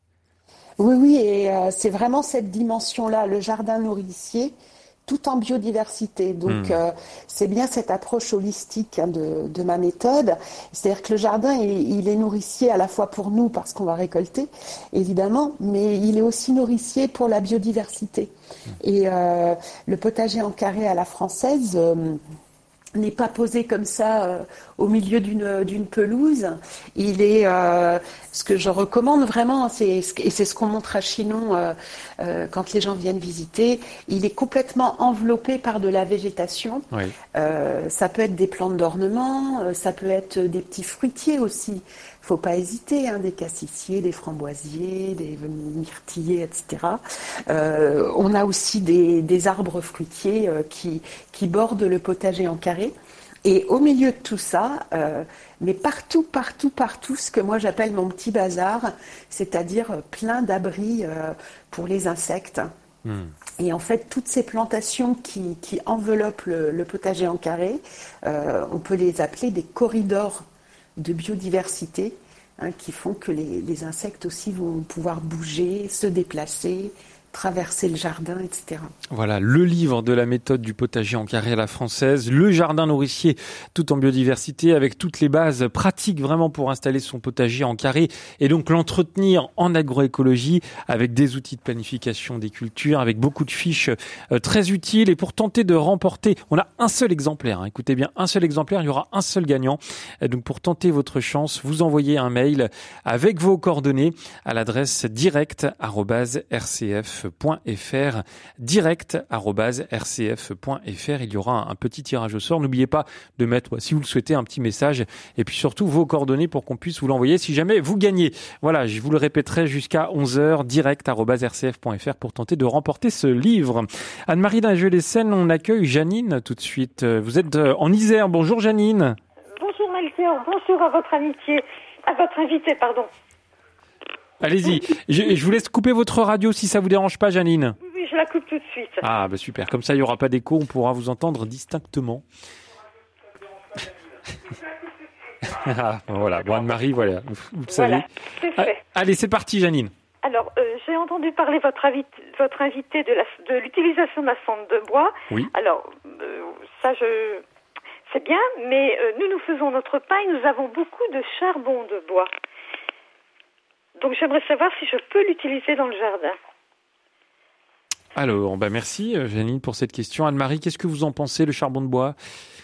Oui, oui, et euh, c'est vraiment cette dimension-là, le jardin nourricier, tout en biodiversité. Donc, mmh. euh, c'est bien cette approche holistique hein, de, de ma méthode. C'est-à-dire que le jardin, il, il est nourricier à la fois pour nous, parce qu'on va récolter, évidemment, mais il est aussi nourricier pour la biodiversité. Mmh. Et euh, le potager en carré à la française... Euh, n'est pas posé comme ça euh, au milieu d'une, d'une pelouse. Il est, euh, ce que je recommande vraiment, c'est, et c'est ce qu'on montre à Chinon euh, euh, quand les gens viennent visiter, il est complètement enveloppé par de la végétation. Oui. Euh, ça peut être des plantes d'ornement, euh, ça peut être des petits fruitiers aussi. Faut pas hésiter, hein, des cassissiers, des framboisiers, des myrtillers, et cetera. Euh, on a aussi des, des arbres fruitiers euh, qui, qui bordent le potager en carré. Et au milieu de tout ça, euh, mais partout, partout, partout, ce que moi j'appelle mon petit bazar, c'est-à-dire plein d'abris euh, pour les insectes. Mmh. Et en fait, toutes ces plantations qui, qui enveloppent le, le potager en carré, euh, on peut les appeler des corridors de biodiversité hein, qui font que les, les insectes aussi vont pouvoir bouger, se déplacer, traverser le jardin, et cetera. Voilà, le livre de la méthode du potager en carré à la française, le jardin nourricier tout en biodiversité avec toutes les bases pratiques vraiment pour installer son potager en carré et donc l'entretenir en agroécologie avec des outils de planification des cultures, avec beaucoup de fiches euh, très utiles et pour tenter de remporter, on a un seul exemplaire, hein, écoutez bien, un seul exemplaire, il y aura un seul gagnant. Et donc pour tenter votre chance, vous envoyez un mail avec vos coordonnées à l'adresse direct arobase r c f point f r, direct arobase r c f point f r. Il y aura un, un petit tirage au sort. N'oubliez pas de mettre, si vous le souhaitez, un petit message et puis surtout vos coordonnées pour qu'on puisse vous l'envoyer si jamais vous gagnez. Voilà, je vous le répéterai jusqu'à onze heures, direct arobase r c f point f r pour tenter de remporter ce livre. Anne-Marie Nagelesen, on accueille Janine tout de suite. Vous êtes en Isère. Bonjour Janine. Bonjour Melchior, bonjour à votre amitié, à votre invité, pardon. Allez-y, je, je vous laisse couper votre radio si ça vous dérange pas, Janine. Oui, oui, je la coupe tout de suite. Ah, bah super, comme ça il n'y aura pas d'écho, on pourra vous entendre distinctement. Ah, voilà, bon Anne-Marie, voilà, vous, vous le savez. Voilà, c'est fait. Ah, allez, c'est parti, Janine. Alors, euh, j'ai entendu parler votre, invité, votre invité de, la, de l'utilisation de la cendre de bois. Oui. Alors, euh, ça, je... c'est bien, mais euh, nous, nous faisons notre pain et nous avons beaucoup de charbon de bois. Donc j'aimerais savoir si je peux l'utiliser dans le jardin. Alors, bah merci Janine pour cette question. Anne-Marie, qu'est-ce que vous en pensez, le charbon de bois ?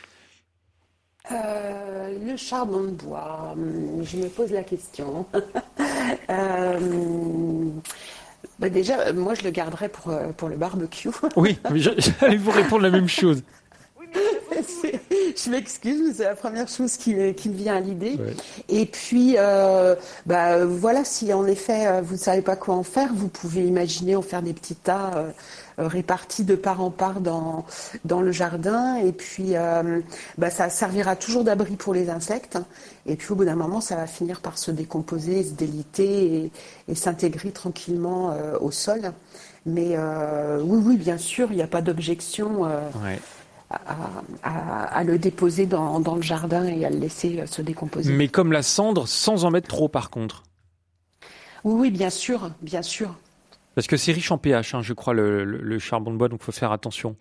euh, Le charbon de bois, je me pose la question. euh, bah déjà, moi je le garderais pour, pour le barbecue. Oui, j'allais vous répondre la même chose. Oui, mais c'est- je m'excuse, mais c'est la première chose qui, qui me vient à l'idée. Ouais. Et puis, euh, bah, voilà, si en effet vous ne savez pas quoi en faire, vous pouvez imaginer en faire des petits tas euh, répartis de part en part dans, dans le jardin. Et puis, euh, bah, ça servira toujours d'abri pour les insectes. Et puis, au bout d'un moment, ça va finir par se décomposer, se déliter et, et s'intégrer tranquillement euh, au sol. Mais euh, oui, oui, bien sûr, il n'y a pas d'objection. Euh, ouais. À, à, à le déposer dans, dans le jardin et à le laisser se décomposer. Mais comme la cendre, sans en mettre trop par contre. Oui, oui, bien sûr, bien sûr. Parce que c'est riche en pH, hein, je crois, le, le, le charbon de bois, donc il faut faire attention.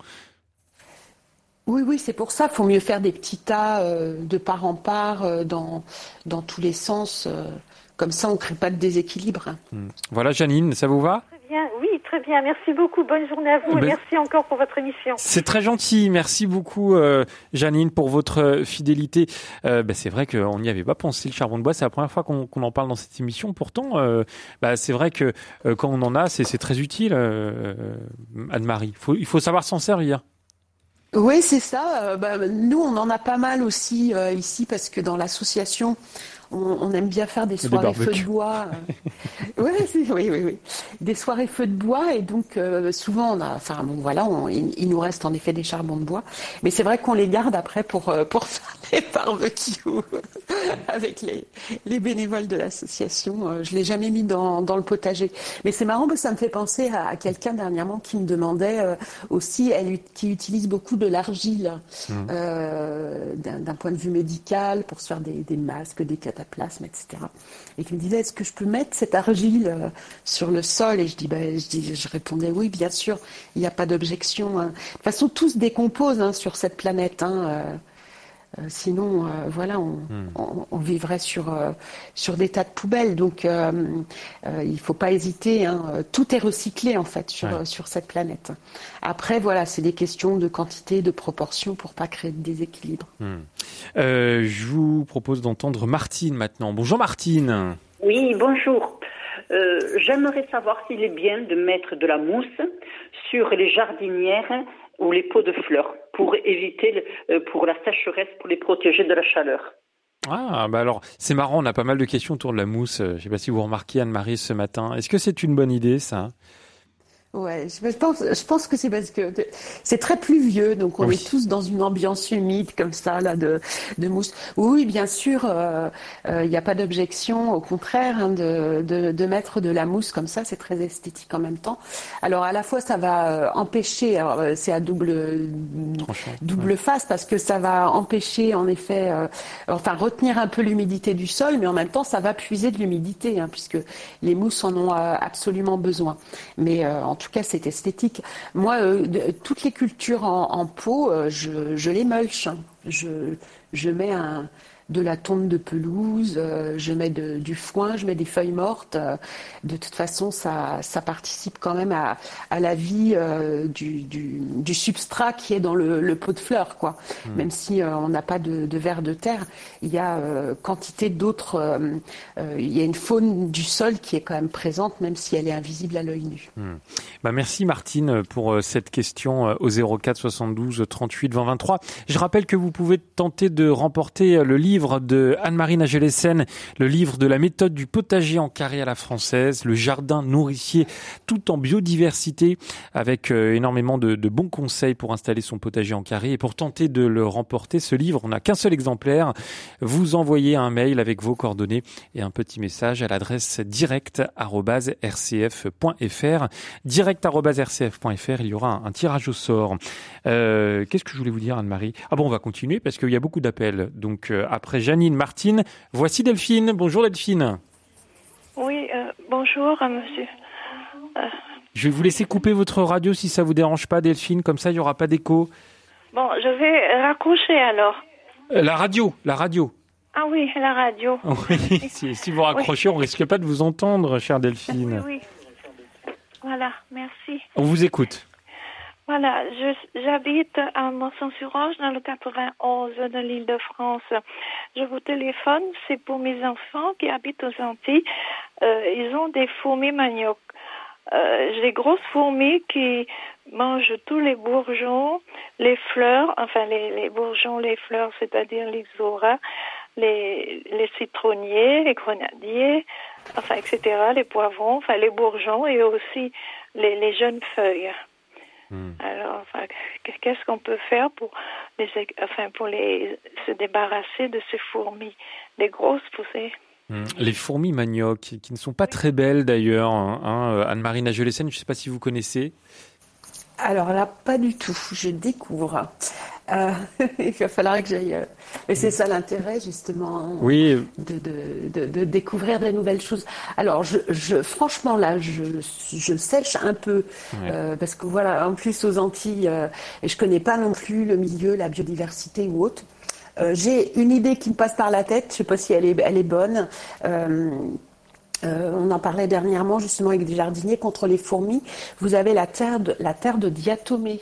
Oui, oui, c'est pour ça. Il faut mieux faire des petits tas euh, de part en part, euh, dans, dans tous les sens. Euh, comme ça, on ne crée pas de déséquilibre. Hum. Voilà, Janine, ça vous va ? Très bien, oui, très bien. Merci beaucoup. Bonne journée à vous ben, et merci encore pour votre émission. C'est très gentil. Merci beaucoup, euh, Janine, pour votre fidélité. Euh, ben, c'est vrai qu'on n'y avait pas pensé, le charbon de bois. C'est la première fois qu'on, qu'on en parle dans cette émission. Pourtant, euh, ben, c'est vrai que euh, quand on en a, c'est, c'est très utile, euh, Anne-Marie. Il faut, il faut savoir s'en servir. Oui, c'est ça. Euh, bah, nous, on en a pas mal aussi euh, ici parce que dans l'association, on, on aime bien faire des soirées des feux de bois. Euh... ouais, c'est, oui, oui, oui. Des soirées feux de bois et donc euh, souvent, on a, enfin bon, voilà, on, il, il nous reste en effet des charbons de bois, mais c'est vrai qu'on les garde après pour euh, pour faire des barbecues avec les les bénévoles de l'association. Euh, je l'ai jamais mis dans dans le potager, mais c'est marrant parce que ça me fait penser à, à quelqu'un dernièrement qui me demandait euh, aussi, elle qui utilise beaucoup de l'argile mmh. euh, d'un, d'un point de vue médical pour se faire des, des masques, des cataplasmes, et cetera. Et qui me disait, est-ce que je peux mettre cette argile euh, sur le sol ? Et je dis, ben, je dis, je répondais, oui, bien sûr, il n'y a pas d'objection. Hein. De toute façon, tout se décompose hein, sur cette planète. Hein, euh, Euh, sinon, euh, voilà, on, mmh. on, on vivrait sur euh, sur des tas de poubelles. Donc, euh, euh, il faut pas hésiter. Hein. Tout est recyclé en fait sur ouais. sur cette planète. Après, voilà, c'est des questions de quantité, de proportion pour pas créer de déséquilibre. Mmh. Euh, je vous propose d'entendre Martine maintenant. Bonjour Martine. Oui, bonjour. Euh, j'aimerais savoir s'il est bien de mettre de la mousse sur les jardinières ou les pots de fleurs pour éviter, le, pour la sécheresse, pour les protéger de la chaleur. Ah, bah alors, c'est marrant, on a pas mal de questions autour de la mousse. Je ne sais pas si vous remarquez, Anne-Marie, ce matin. Est-ce que c'est une bonne idée, ça ? Ouais, je pense, je pense que c'est parce que c'est très pluvieux, donc on oui. est tous dans une ambiance humide comme ça, là, de, de mousse. Oui, bien sûr, il euh, euh, n'y a pas d'objection, au contraire, hein, de, de, de mettre de la mousse comme ça, c'est très esthétique en même temps. Alors à la fois, ça va euh, empêcher, alors c'est à double, double ouais. face parce que ça va empêcher en effet, euh, enfin retenir un peu l'humidité du sol, mais en même temps, ça va puiser de l'humidité, hein, puisque les mousses en ont euh, absolument besoin. Mais euh, en En tout cas, c'est esthétique. Moi, euh, de, toutes les cultures en, en pot, euh, je, je les mulch. Je, je mets un, de la tonte de pelouse, euh, je mets de, du foin, je mets des feuilles mortes. Euh, de toute façon, ça, ça participe quand même à, à la vie euh, du, du, du substrat qui est dans le, le pot de fleurs, quoi. Mmh. Même si euh, on n'a pas de, de vers de terre, il y a euh, quantité d'autres. Euh, euh, il y a une faune du sol qui est quand même présente, même si elle est invisible à l'œil nu. Mmh. Bah merci Martine pour cette question au zéro quatre soixante-douze trente-huit vingt vingt-trois. Je rappelle que vous pouvez tenter de remporter le livre de Anne-Marie Nagel-Essen, le livre de la méthode du potager en carré à la française, le jardin nourricier tout en biodiversité, avec euh, énormément de, de bons conseils pour installer son potager en carré. Et pour tenter de le remporter, ce livre, on n'a qu'un seul exemplaire. Vous envoyez un mail avec vos coordonnées et un petit message à l'adresse direct arobase r c f point f r. direct arobase r c f point f r, il y aura un, un tirage au sort. Euh, qu'est-ce que je voulais vous dire, Anne-Marie ? Ah bon, on va continuer parce qu'il y a beaucoup d'appels. Donc euh, après Janine, Martine, voici Delphine. Bonjour Delphine. Oui, euh, bonjour euh, monsieur. Euh... Je vais vous laisser couper votre radio si ça vous dérange pas, Delphine, comme ça il n'y aura pas d'écho. Bon, je vais raccrocher alors. Euh, la radio, la radio. Ah oui, la radio. Oui, si, si vous raccrochez, oui. On risque pas de vous entendre, chère Delphine. Oui, oui. Voilà, merci. On vous écoute. Voilà, je, j'habite à Mont-Saint-sur-Orge dans le quatre-vingt-onze de l'Île-de-France. Je vous téléphone, c'est pour mes enfants qui habitent aux Antilles. Euh, ils ont des fourmis manioc. euh, j'ai des grosses fourmis qui mangent tous les bourgeons, les fleurs, enfin les, les bourgeons, les fleurs, c'est-à-dire les ixora, les, les citronniers, les grenadiers, enfin, et cetera, les poivrons, enfin les bourgeons et aussi les, les jeunes feuilles. Mmh. Alors, enfin, qu'est-ce qu'on peut faire pour les, enfin, pour les se débarrasser de ces fourmis, les grosses poussées? Mmh. Les fourmis manioc, qui ne sont pas très belles d'ailleurs, hein, hein, Anne-Marie Nagelesen, je ne sais pas si vous connaissez. Alors là, pas du tout, je découvre. Euh, il va falloir que j'aille... Euh, et c'est ça l'intérêt, justement, oui. de, de, de, de découvrir de nouvelles choses. Alors, je, je, franchement, là, je, je sèche un peu, ouais. euh, parce que voilà, en plus, aux Antilles, euh, et je connais pas non plus le milieu, la biodiversité ou autre. Euh, j'ai une idée qui me passe par la tête, je sais pas si elle est, elle est bonne. Euh, Euh, on en parlait dernièrement justement avec des jardiniers contre les fourmis. Vous avez la terre de, la terre de diatomée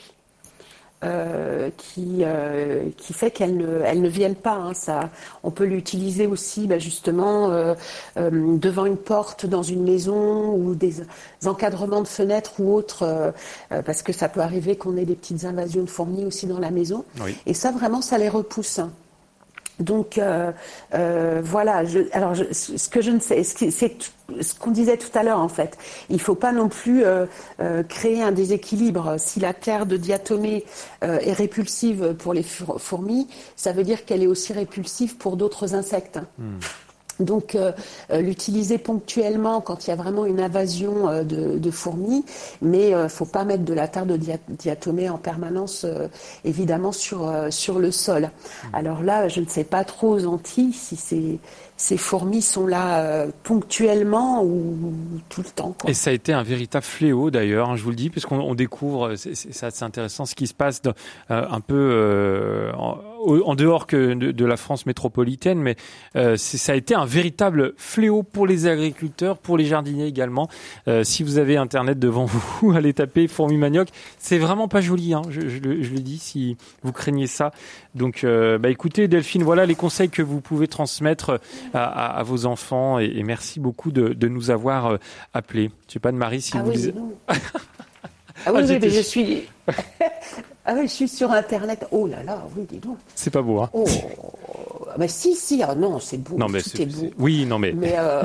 euh, qui, euh, qui fait qu'elles ne, elles ne viennent pas. Hein, ça, on peut l'utiliser aussi bah, justement euh, euh, devant une porte dans une maison ou des, des encadrements de fenêtres ou autres, euh, parce que ça peut arriver qu'on ait des petites invasions de fourmis aussi dans la maison. Oui. Et ça vraiment, ça les repousse. Donc euh, euh, voilà. Je, alors je, ce que je ne sais, c'est ce qu'on disait tout à l'heure en fait. Il faut pas non plus euh, euh, créer un déséquilibre. Si la terre de diatomée euh, est répulsive pour les fourmis, ça veut dire qu'elle est aussi répulsive pour d'autres insectes. Mmh. Donc, euh, l'utiliser ponctuellement quand il y a vraiment une invasion euh, de, de fourmis, mais il euh, ne faut pas mettre de la terre de dia- diatomée en permanence, euh, évidemment, sur, euh, sur le sol. Mmh. Alors là, je ne sais pas trop aux Antilles si c'est... Ces fourmis sont là euh, ponctuellement ou tout le temps, quoi. Et ça a été un véritable fléau d'ailleurs, hein, je vous le dis, puisqu'on on découvre, c'est, c'est assez intéressant, ce qui se passe dans, euh, un peu euh, en, en dehors que de, de la France métropolitaine, mais euh, c'est, ça a été un véritable fléau pour les agriculteurs, pour les jardiniers également. Euh, si vous avez Internet devant vous, allez taper fourmis manioc. C'est vraiment pas joli, hein, je, je, je, je le dis, si vous craignez ça. Donc, euh, bah écoutez Delphine, voilà les conseils que vous pouvez transmettre à, à, à vos enfants et, et merci beaucoup de, de nous avoir euh, appelés. Je sais pas de Marie si ah vous oui, lisez. ah oui, oui, mais je suis. Ah oui, je suis sur Internet. Oh là là, oui, dis donc. C'est pas beau, hein. Oh, mais si, si, ah non, c'est beau. Non, mais tout c'est, est beau. C'est... Oui, non, mais. Mais euh,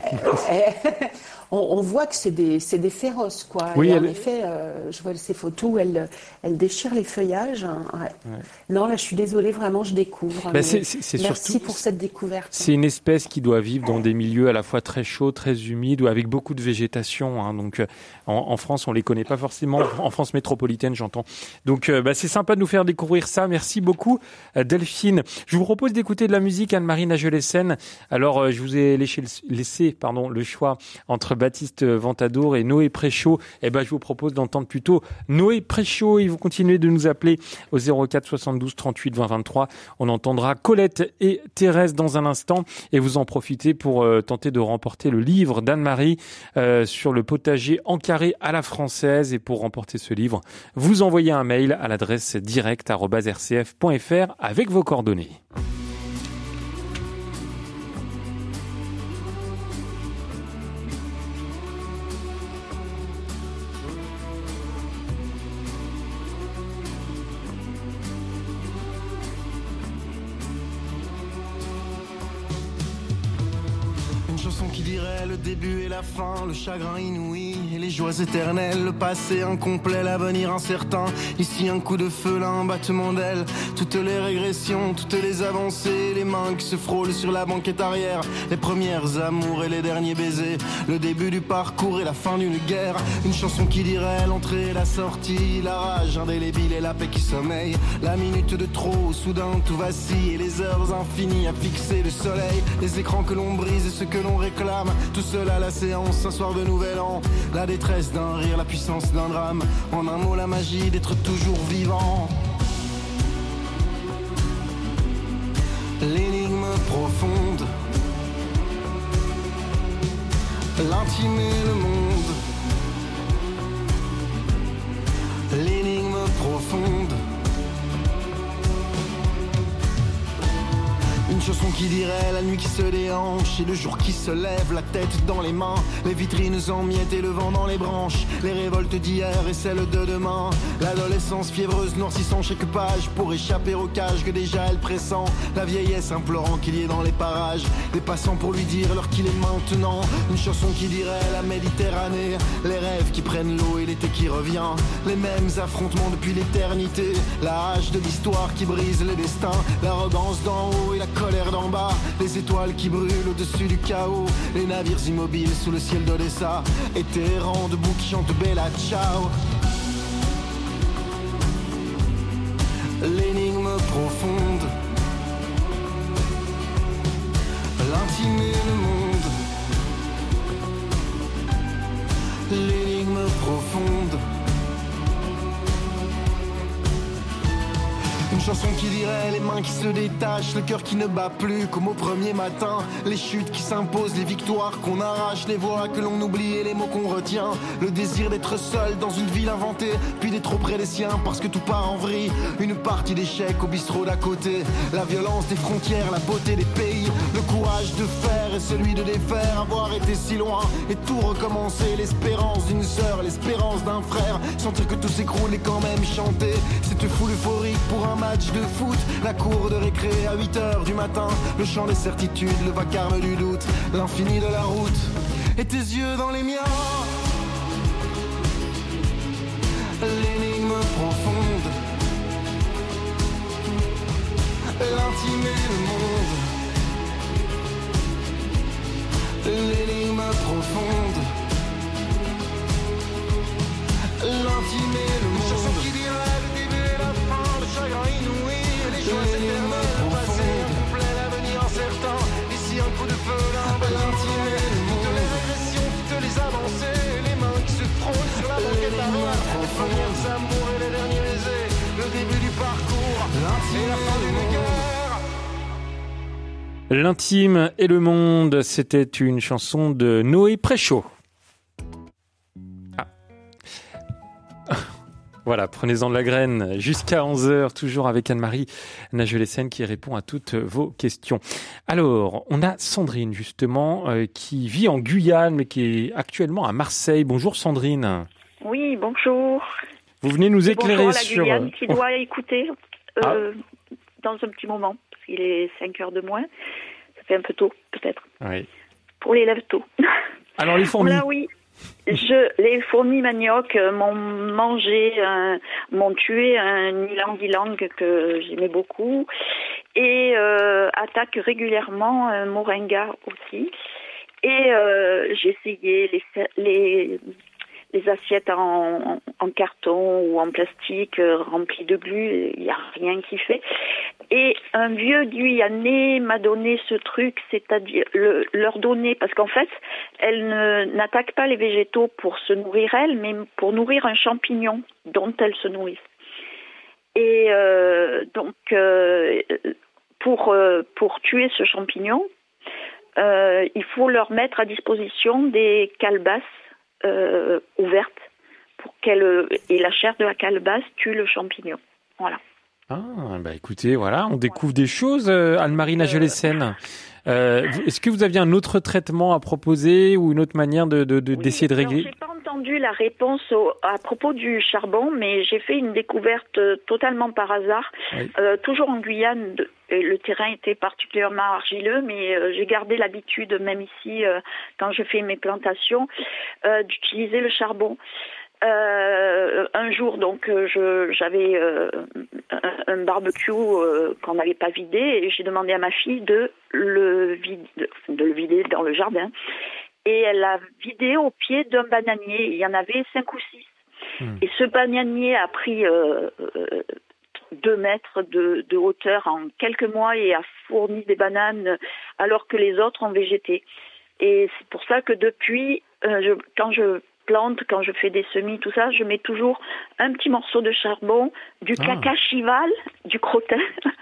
on, on voit que c'est des, c'est des féroces, quoi. Oui, et en elle... effet, euh, je vois ces photos où elle, elle déchire les feuillages. Hein, ouais. Ouais. Non, là, je suis désolée, vraiment, je découvre. Bah, c'est, c'est, c'est merci surtout... pour cette découverte. C'est une espèce qui doit vivre dans des milieux à la fois très chauds, très humides ou avec beaucoup de végétation. Hein. Donc, en, en France, on les connaît pas forcément. En France métropolitaine, j'entends. Donc, euh, bah, c'est sympa de nous faire découvrir ça. Merci beaucoup, euh, Delphine. Je vous propose d'écouter de la musique, Anne-Marie Nagelesen. Alors, euh, je vous ai laissé, laissé pardon, le choix entre Baptiste Ventadour et Noé Préchaud. Eh ben, je vous propose d'entendre plutôt Noé Préchaud et vous continuez de nous appeler au zéro quatre soixante-douze trente-huit vingt vingt-trois. On entendra Colette et Thérèse dans un instant et vous en profitez pour euh, tenter de remporter le livre d'Anne-Marie euh, sur le potager en carré à la française. Et pour remporter ce livre, vous envoyez un mail à l'adresse direct arobase r c f point f r avec vos coordonnées. Le début et la fin, le chagrin inouï et les joies éternelles, le passé incomplet, l'avenir incertain. Ici un coup de feu, là un battement d'aile. Toutes les régressions, toutes les avancées, les mains qui se frôlent sur la banquette arrière, les premières amours et les derniers baisers, le début du parcours et la fin d'une guerre. Une chanson qui dirait l'entrée et la sortie, la rage indélébile et la paix qui sommeille. La minute de trop, soudain tout vacille et les heures infinies à fixer le soleil. Les écrans que l'on brise et ce que l'on réclame. Tout seul à la séance, un soir de nouvel an. La détresse d'un rire, la puissance d'un drame. En un mot, la magie d'être toujours vivant. L'énigme profonde, l'intime et le monde. L'énigme profonde. Une chanson chanson qui dirait la nuit qui se déhanche et le jour qui se lève, la tête dans les mains, les vitrines en miettes et le vent dans les branches, les révoltes d'hier et celles de demain, l'adolescence fiévreuse noircissant chaque page pour échapper au cage que déjà elle pressent, la vieillesse implorant qu'il y ait dans les parages des passants pour lui dire l'heure qu'il est maintenant, une chanson qui dirait la Méditerranée, les rêves qui prennent l'eau et l'été qui revient, les mêmes affrontements depuis l'éternité, la hache de l'histoire qui brise les destins, l'arrogance d'en haut et la colère d'en bas, les étoiles qui brûlent au-dessus du chaos, les navires immobiles sous le ciel d'Odessa, et tes errants debout qui chantent Bella Ciao. L'énigme profonde, l'intime et le monde, l'énigme profonde. Une chanson qui dirait les mains qui se détachent, le cœur qui ne bat plus comme au premier matin, les chutes qui s'imposent, les victoires qu'on arrache, les voix que l'on oublie et les mots qu'on retient, le désir d'être seul dans une ville inventée, puis d'être auprès des siens parce que tout part en vrille, une partie d'échecs au bistrot d'à côté, la violence des frontières, la beauté des pays, le courage de faire et celui de défaire, avoir été si loin et tout recommencer, l'espérance d'une sœur, l'espérance d'un frère, sentir que tout s'écroule et quand même chanter, cette foule euphorique pour un match de foot, la cour de récré à huit heures du matin, le chant des certitudes, le vacarme du doute, l'infini de la route, et tes yeux dans les miens, l'énigme profonde, l'intime et le monde, l'énigme profonde, l'intime et le monde, chanson qui dirait le début et la fin, le chagrin inouï, les joies éternelles, le passé incomplet, l'avenir incertain, ici un coup de feu, l'un de l'intime et le monde, toutes les régressions, toutes les avancées, les mains qui se frôlent sur la banquette à voir, les premiers amours et les derniers baisers, le début du parcours, et la fin d'une guerre. L'intime et le monde, c'était une chanson de Noé Préchaud. Voilà, prenez-en de la graine jusqu'à onze heures, toujours avec Anne-Marie Nagelesen qui répond à toutes vos questions. Alors, on a Sandrine, justement, euh, qui vit en Guyane, mais qui est actuellement à Marseille. Bonjour Sandrine. Oui, bonjour. Vous venez nous éclairer bonjour à la sur... Guyane qui Oh. doit écouter euh, Ah. dans un petit moment, parce qu'il est cinq heures de moins. Ça fait un peu tôt, peut-être, Oui. pour les lève-tôt. Alors, les fourmis. Là, oui. Je, les fourmis manioc euh, m'ont mangé, un- m'ont tué un ylang-ylang que j'aimais beaucoup et euh, attaquent régulièrement un moringa aussi. Et euh, j'ai essayé les, les, les assiettes en, en carton ou en plastique euh, remplies de glu, il n'y a rien qui fait. Et un vieux Guyanais m'a donné ce truc, c'est-à-dire le, leur donner, parce qu'en fait, elles ne, n'attaquent pas les végétaux pour se nourrir elles, mais pour nourrir un champignon dont elles se nourrissent. Et euh, donc, euh, pour, euh, pour tuer ce champignon, euh, il faut leur mettre à disposition des calebasses euh, ouvertes pour qu'elle et la chair de la calebasse tue le champignon. Voilà. Ah, bah écoutez, voilà, on découvre des choses, euh, Anne-Marie Nagelesen. Euh, vous- est-ce que vous aviez un autre traitement à proposer ou une autre manière de, de, de- d'essayer de Alors, régler? j'ai pas entendu la réponse au- à propos du charbon, mais j'ai fait une découverte euh, totalement par hasard. Oui. Euh, toujours en Guyane, de- et le terrain était particulièrement argileux, mais euh, j'ai gardé l'habitude, même ici, euh, quand je fais mes plantations, euh, d'utiliser le charbon. Euh, un jour, donc, euh, je, j'avais euh, un, un barbecue euh, qu'on n'avait pas vidé et j'ai demandé à ma fille de le, vide, de le vider dans le jardin. Et elle l'a vidé au pied d'un bananier. Il y en avait cinq ou six. Mmh. Et ce bananier a pris euh, euh, deux mètres de, de hauteur en quelques mois et a fourni des bananes alors que les autres ont végété. Et c'est pour ça que depuis, euh, je, quand je plante, quand je fais des semis, tout ça, je mets toujours un petit morceau de charbon, du Ah. caca chival, du crottin,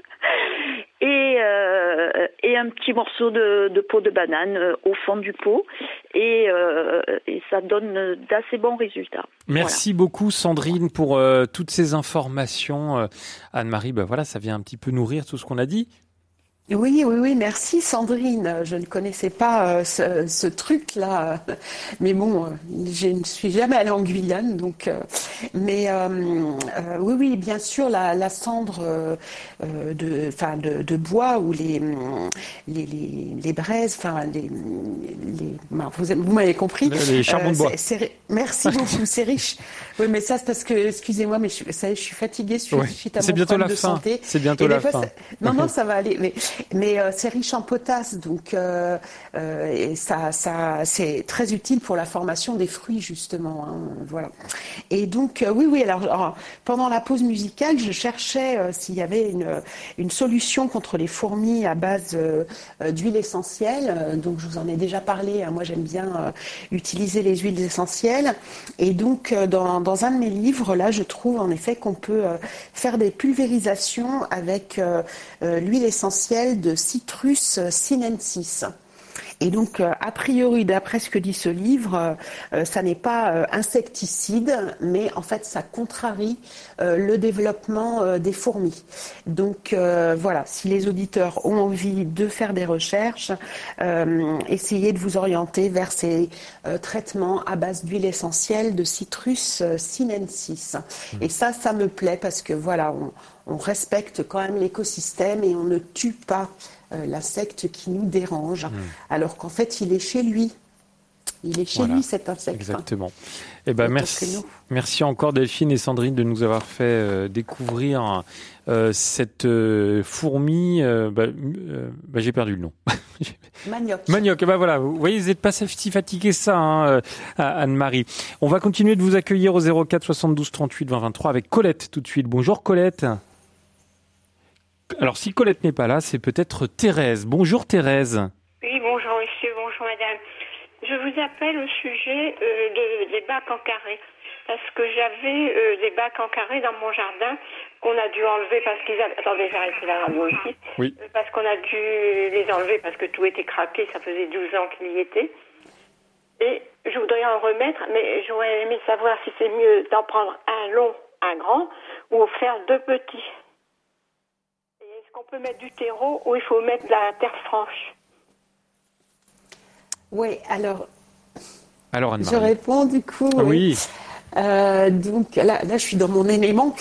et, euh, et un petit morceau de, de peau de banane euh, au fond du pot. Et, euh, et ça donne d'assez bons résultats. Merci beaucoup Sandrine pour euh, toutes ces informations. Euh, Anne-Marie, ben voilà, ça vient un petit peu nourrir tout ce qu'on a dit. Oui, oui, oui, merci Sandrine. Je ne connaissais pas euh, ce, ce truc-là, mais bon, euh, je ne suis jamais allée en Guyane, donc. Euh, mais euh, euh, oui, oui, bien sûr, la, la cendre euh, de, enfin, de, de bois ou les les, les, les braises, enfin les, les vous, vous m'avez compris. Les, les charbons euh, de bois. C'est, c'est, merci beaucoup, c'est riche. Oui, mais ça c'est parce que, excusez-moi, mais je, ça, je suis fatiguée suite, ouais, suite à c'est mon bientôt problème la de fin. santé. C'est bientôt la fois, fin. Ça, non, non, ça va aller. Mais Mais euh, c'est riche en potasse, donc euh, euh, et ça, ça, c'est très utile pour la formation des fruits justement. Hein, voilà. Et donc euh, oui, oui. Alors, alors pendant la pause musicale, je cherchais euh, s'il y avait une une solution contre les fourmis à base euh, d'huile essentielle. Euh, donc je vous en ai déjà parlé. Hein, moi, j'aime bien euh, utiliser les huiles essentielles. Et donc euh, dans dans un de mes livres, là, je trouve en effet qu'on peut euh, faire des pulvérisations avec euh, euh, l'huile essentielle de Citrus sinensis. Et donc, euh, a priori, d'après ce que dit ce livre, euh, ça n'est pas euh, insecticide, mais en fait, ça contrarie euh, le développement euh, des fourmis. Donc, euh, voilà, si les auditeurs ont envie de faire des recherches, euh, essayez de vous orienter vers ces euh, traitements à base d'huile essentielle de Citrus sinensis. Et ça, ça me plaît parce que, voilà, on, on respecte quand même l'écosystème et on ne tue pas Euh, l'insecte qui nous dérange, mmh. alors qu'en fait, il est chez lui. Il est chez voilà. lui, cet insecte. Exactement. Eh ben, merci, merci encore Delphine et Sandrine de nous avoir fait euh, découvrir euh, cette euh, fourmi. Euh, bah, euh, bah, j'ai perdu le nom. Manioc. Manioc. Et ben voilà. Vous voyez, vous n'êtes pas si fatigué ça, hein, Anne-Marie. On va continuer de vous accueillir au zéro quatre soixante-douze trente-huit vingt vingt-trois avec Colette tout de suite. Bonjour Colette. Alors, si Colette n'est pas là, c'est peut-être Thérèse. Bonjour Thérèse. Oui, bonjour monsieur, bonjour madame. Je vous appelle au sujet euh, de, des bacs en carré. Parce que j'avais euh, des bacs en carré dans mon jardin qu'on a dû enlever parce qu'ils avaient... Attendez, j'ai arrêté la radio ici. Oui. Euh, parce qu'on a dû les enlever parce que tout était craqué, ça faisait douze ans qu'il y était. Et je voudrais en remettre, mais j'aurais aimé savoir si c'est mieux d'en prendre un long, un grand, ou faire deux petits. Est-ce qu'on peut mettre du terreau ou il faut mettre de la terre franche? Oui, alors, alors je réponds du coup. Ah, oui. Euh, donc là, là, je suis dans mon élément.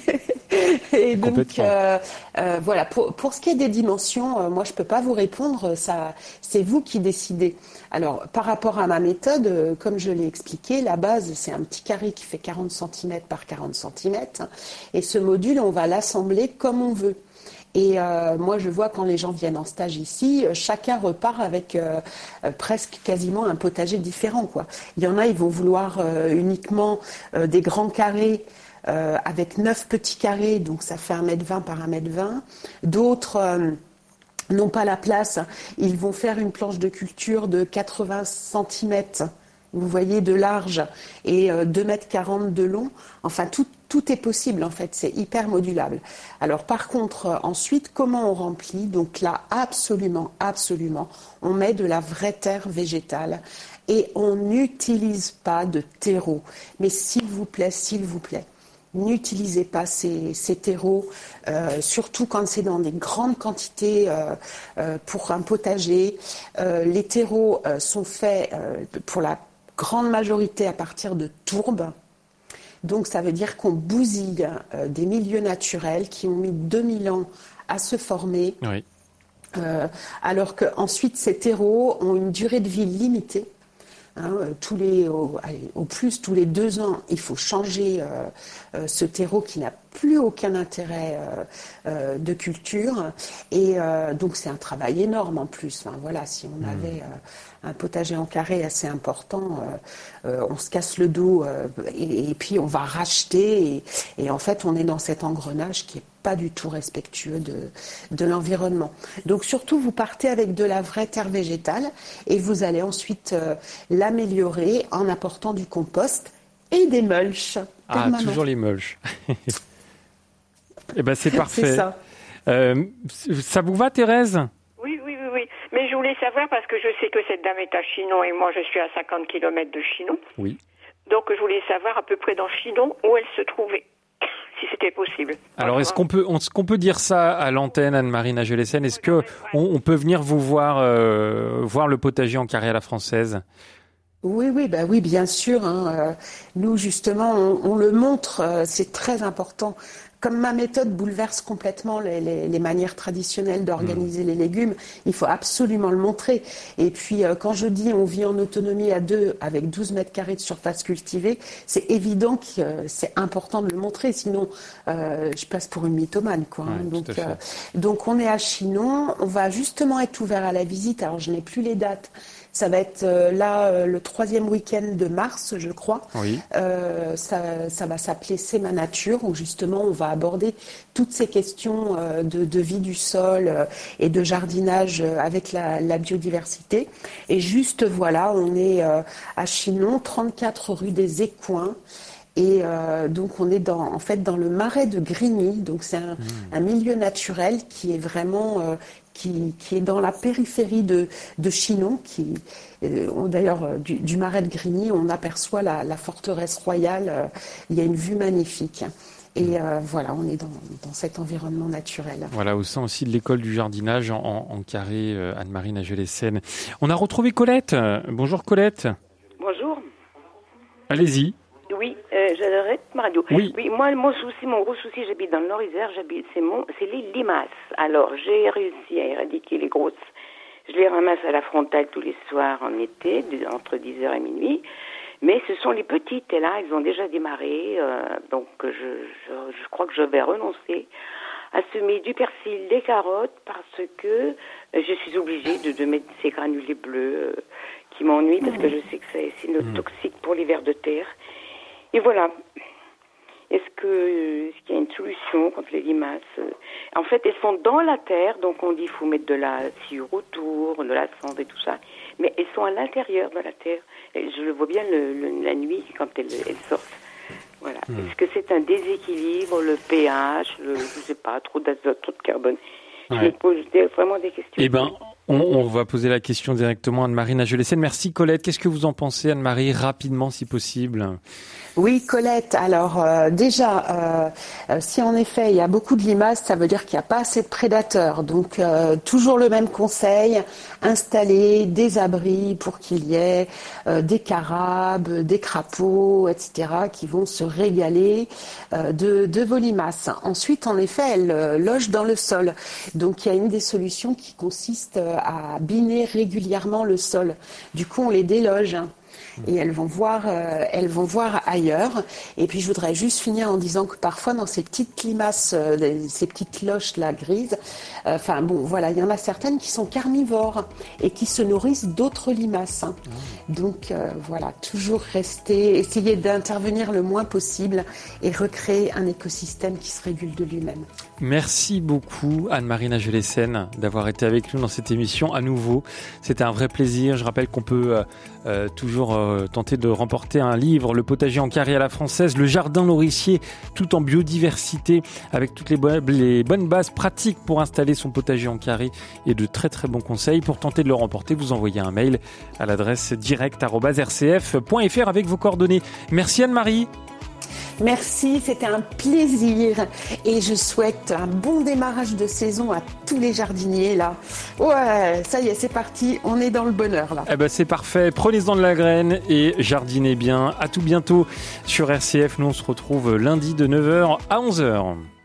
Et donc, euh, euh, voilà. Pour, pour ce qui est des dimensions, euh, moi, je peux pas vous répondre. Ça, c'est vous qui décidez. Alors, par rapport à ma méthode, euh, comme je l'ai expliqué, la base, c'est un petit carré qui fait quarante centimètres par quarante centimètres. Et ce module, on va l'assembler comme on veut. Et euh, moi, je vois quand les gens viennent en stage ici, euh, chacun repart avec euh, euh, presque quasiment un potager différent, quoi. Il y en a, ils vont vouloir euh, uniquement euh, des grands carrés euh, avec neuf petits carrés, donc ça fait un mètre vingt par un mètre vingt. D'autres euh, n'ont pas la place, ils vont faire une planche de culture de quatre-vingts centimètres. Vous voyez, de large et euh, deux mètres quarante de long. Enfin, tout, tout est possible, en fait. C'est hyper modulable. Alors, par contre, euh, ensuite, comment on remplit? Donc là, absolument, absolument, on met de la vraie terre végétale et on n'utilise pas de terreau. Mais s'il vous plaît, s'il vous plaît, n'utilisez pas ces, ces terreaux, euh, surtout quand c'est dans des grandes quantités euh, euh, pour un potager. Euh, les terreaux euh, sont faits euh, pour la grande majorité à partir de tourbes. Donc ça veut dire qu'on bousille euh, des milieux naturels qui ont mis deux mille ans à se former. Oui. Euh, alors qu'ensuite ces terreaux ont une durée de vie limitée. Hein, tous les, au, allez, au plus, tous les deux ans, il faut changer euh, euh, ce terreau qui n'a plus aucun intérêt euh, euh, de culture. Et euh, donc, c'est un travail énorme en plus. Enfin, voilà, si on mmh. avait euh, un potager en carré assez important, euh, euh, on se casse le dos euh, et, et puis on va racheter. Et, et en fait, on est dans cet engrenage qui est pas du tout respectueux de, de l'environnement. Donc surtout, vous partez avec de la vraie terre végétale et vous allez ensuite euh, l'améliorer en apportant du compost et des mulches. Ah, permanents. Toujours les mulches. Eh ben c'est parfait. C'est ça. Euh, ça vous va, Thérèse? Oui, oui, oui, oui. Mais je voulais savoir, parce que je sais que cette dame est à Chinon et moi je suis à cinquante kilomètres de Chinon. Oui. Donc je voulais savoir à peu près dans Chinon où elle se trouvait. si c'était possible. Alors, est-ce qu'on peut, est-ce qu'on peut dire ça à l'antenne, Anne-Marie Nagelesen? Est-ce que on, on peut venir vous voir, euh, voir le potager en carré à la française? Oui, oui, bah oui, bien sûr. Hein. Euh, nous, justement, on, on le montre, euh, c'est très important. Comme ma méthode bouleverse complètement les, les, les manières traditionnelles d'organiser mmh. les légumes, il faut absolument le montrer. Et puis, euh, quand je dis on vit en autonomie à deux avec douze mètres carrés de surface cultivée, c'est évident que euh, c'est important de le montrer. Sinon, euh, je passe pour une mythomane, quoi. Hein. Ouais, donc, euh, donc, on est à Chinon. On va justement être ouvert à la visite. Alors, je n'ai plus les dates. Ça va être euh, là euh, le troisième week-end de mars, je crois. Oui. Euh, ça, ça va s'appeler C'est ma nature, où justement on va aborder toutes ces questions euh, de, de vie du sol euh, et de jardinage euh, avec la, la biodiversité. Et juste voilà, on est euh, à Chinon, trente-quatre rue des Écoins. Et euh, donc on est dans, en fait dans le marais de Grigny. Donc c'est un, mmh. un milieu naturel qui est vraiment euh, qui, qui est dans la périphérie de, de Chinon. Qui euh, d'ailleurs euh, du, du marais de Grigny, on aperçoit la, la forteresse royale. Euh, il y a une vue magnifique. Et euh, voilà, on est dans, dans cet environnement naturel. Voilà, au sein aussi de l'école du jardinage en, en, en carré, euh, Anne-Marie Nagelesen. On a retrouvé Colette. Bonjour Colette. Bonjour. Allez-y. Oui, euh, j'arrête ma radio. Oui. oui. Moi, mon souci, mon gros souci, j'habite dans le Nord-Isère, j'habite, c'est mon, c'est les limaces. Alors, j'ai réussi à éradiquer les grosses. Je les ramasse à la frontale tous les soirs en été, entre dix heures et minuit. Mais ce sont les petites, et là, elles ont déjà démarré. Euh, donc, je, je, je crois que je vais renoncer à semer du persil, des carottes, parce que euh, je suis obligée de, de mettre ces granulés bleus euh, qui m'ennuient, parce que je sais que c'est, c'est une toxique pour les vers de terre. Et voilà. Est-ce que, est-ce qu'il y a une solution contre les limaces? En fait, elles sont dans la terre, donc on dit qu'il faut mettre de la sciure autour, de la cendre et tout ça. Mais elles sont à l'intérieur de la terre. Et je le vois bien le, le, la nuit quand elles, elles sortent. Voilà. Mmh. Est-ce que c'est un déséquilibre, le pH, le, je ne sais pas, trop d'azote, trop de carbone? Ouais. Je me pose vraiment des questions. Eh ben, on, on va poser la question directement à Anne-Marie Nagelesen. Merci Colette. Qu'est-ce que vous en pensez, Anne-Marie, rapidement si possible? Oui, Colette. Alors euh, déjà, euh, euh, si en effet il y a beaucoup de limaces, ça veut dire qu'il n'y a pas assez de prédateurs. Donc euh, toujours le même conseil, installer des abris pour qu'il y ait euh, des carabes, des crapauds, et cetera qui vont se régaler euh, de, de vos limaces. Ensuite, en effet, elles euh, logent dans le sol. Donc il y a une des solutions qui consiste à biner régulièrement le sol. Du coup, on les déloge. Et elles vont voir, euh, elles vont voir ailleurs. Et puis je voudrais juste finir en disant que parfois dans ces petites limaces, euh, ces petites cloches là grises, enfin euh, bon, voilà, il y en a certaines qui sont carnivores et qui se nourrissent d'autres limaces. Hein. Donc euh, voilà, toujours rester, essayer d'intervenir le moins possible et recréer un écosystème qui se régule de lui-même. Merci beaucoup Anne-Marie Nagelesen d'avoir été avec nous dans cette émission à nouveau. C'était un vrai plaisir. Je rappelle qu'on peut euh, euh, toujours euh, tenter de remporter un livre, Le potager en carré à la française, le jardin nourricier tout en biodiversité, avec toutes les, bo- les bonnes bases pratiques pour installer son potager en carré et de très très bons conseils. Pour tenter de le remporter, vous envoyez un mail à l'adresse direct arobase r c f point f r avec vos coordonnées. Merci Anne-Marie. Merci, c'était un plaisir et je souhaite un bon démarrage de saison à tous les jardiniers là. Ouais, ça y est, c'est parti, on est dans le bonheur là. Eh ben c'est parfait, prenez-en de la graine et jardinez bien. À tout bientôt sur R C F, nous on se retrouve lundi de neuf heures à onze heures.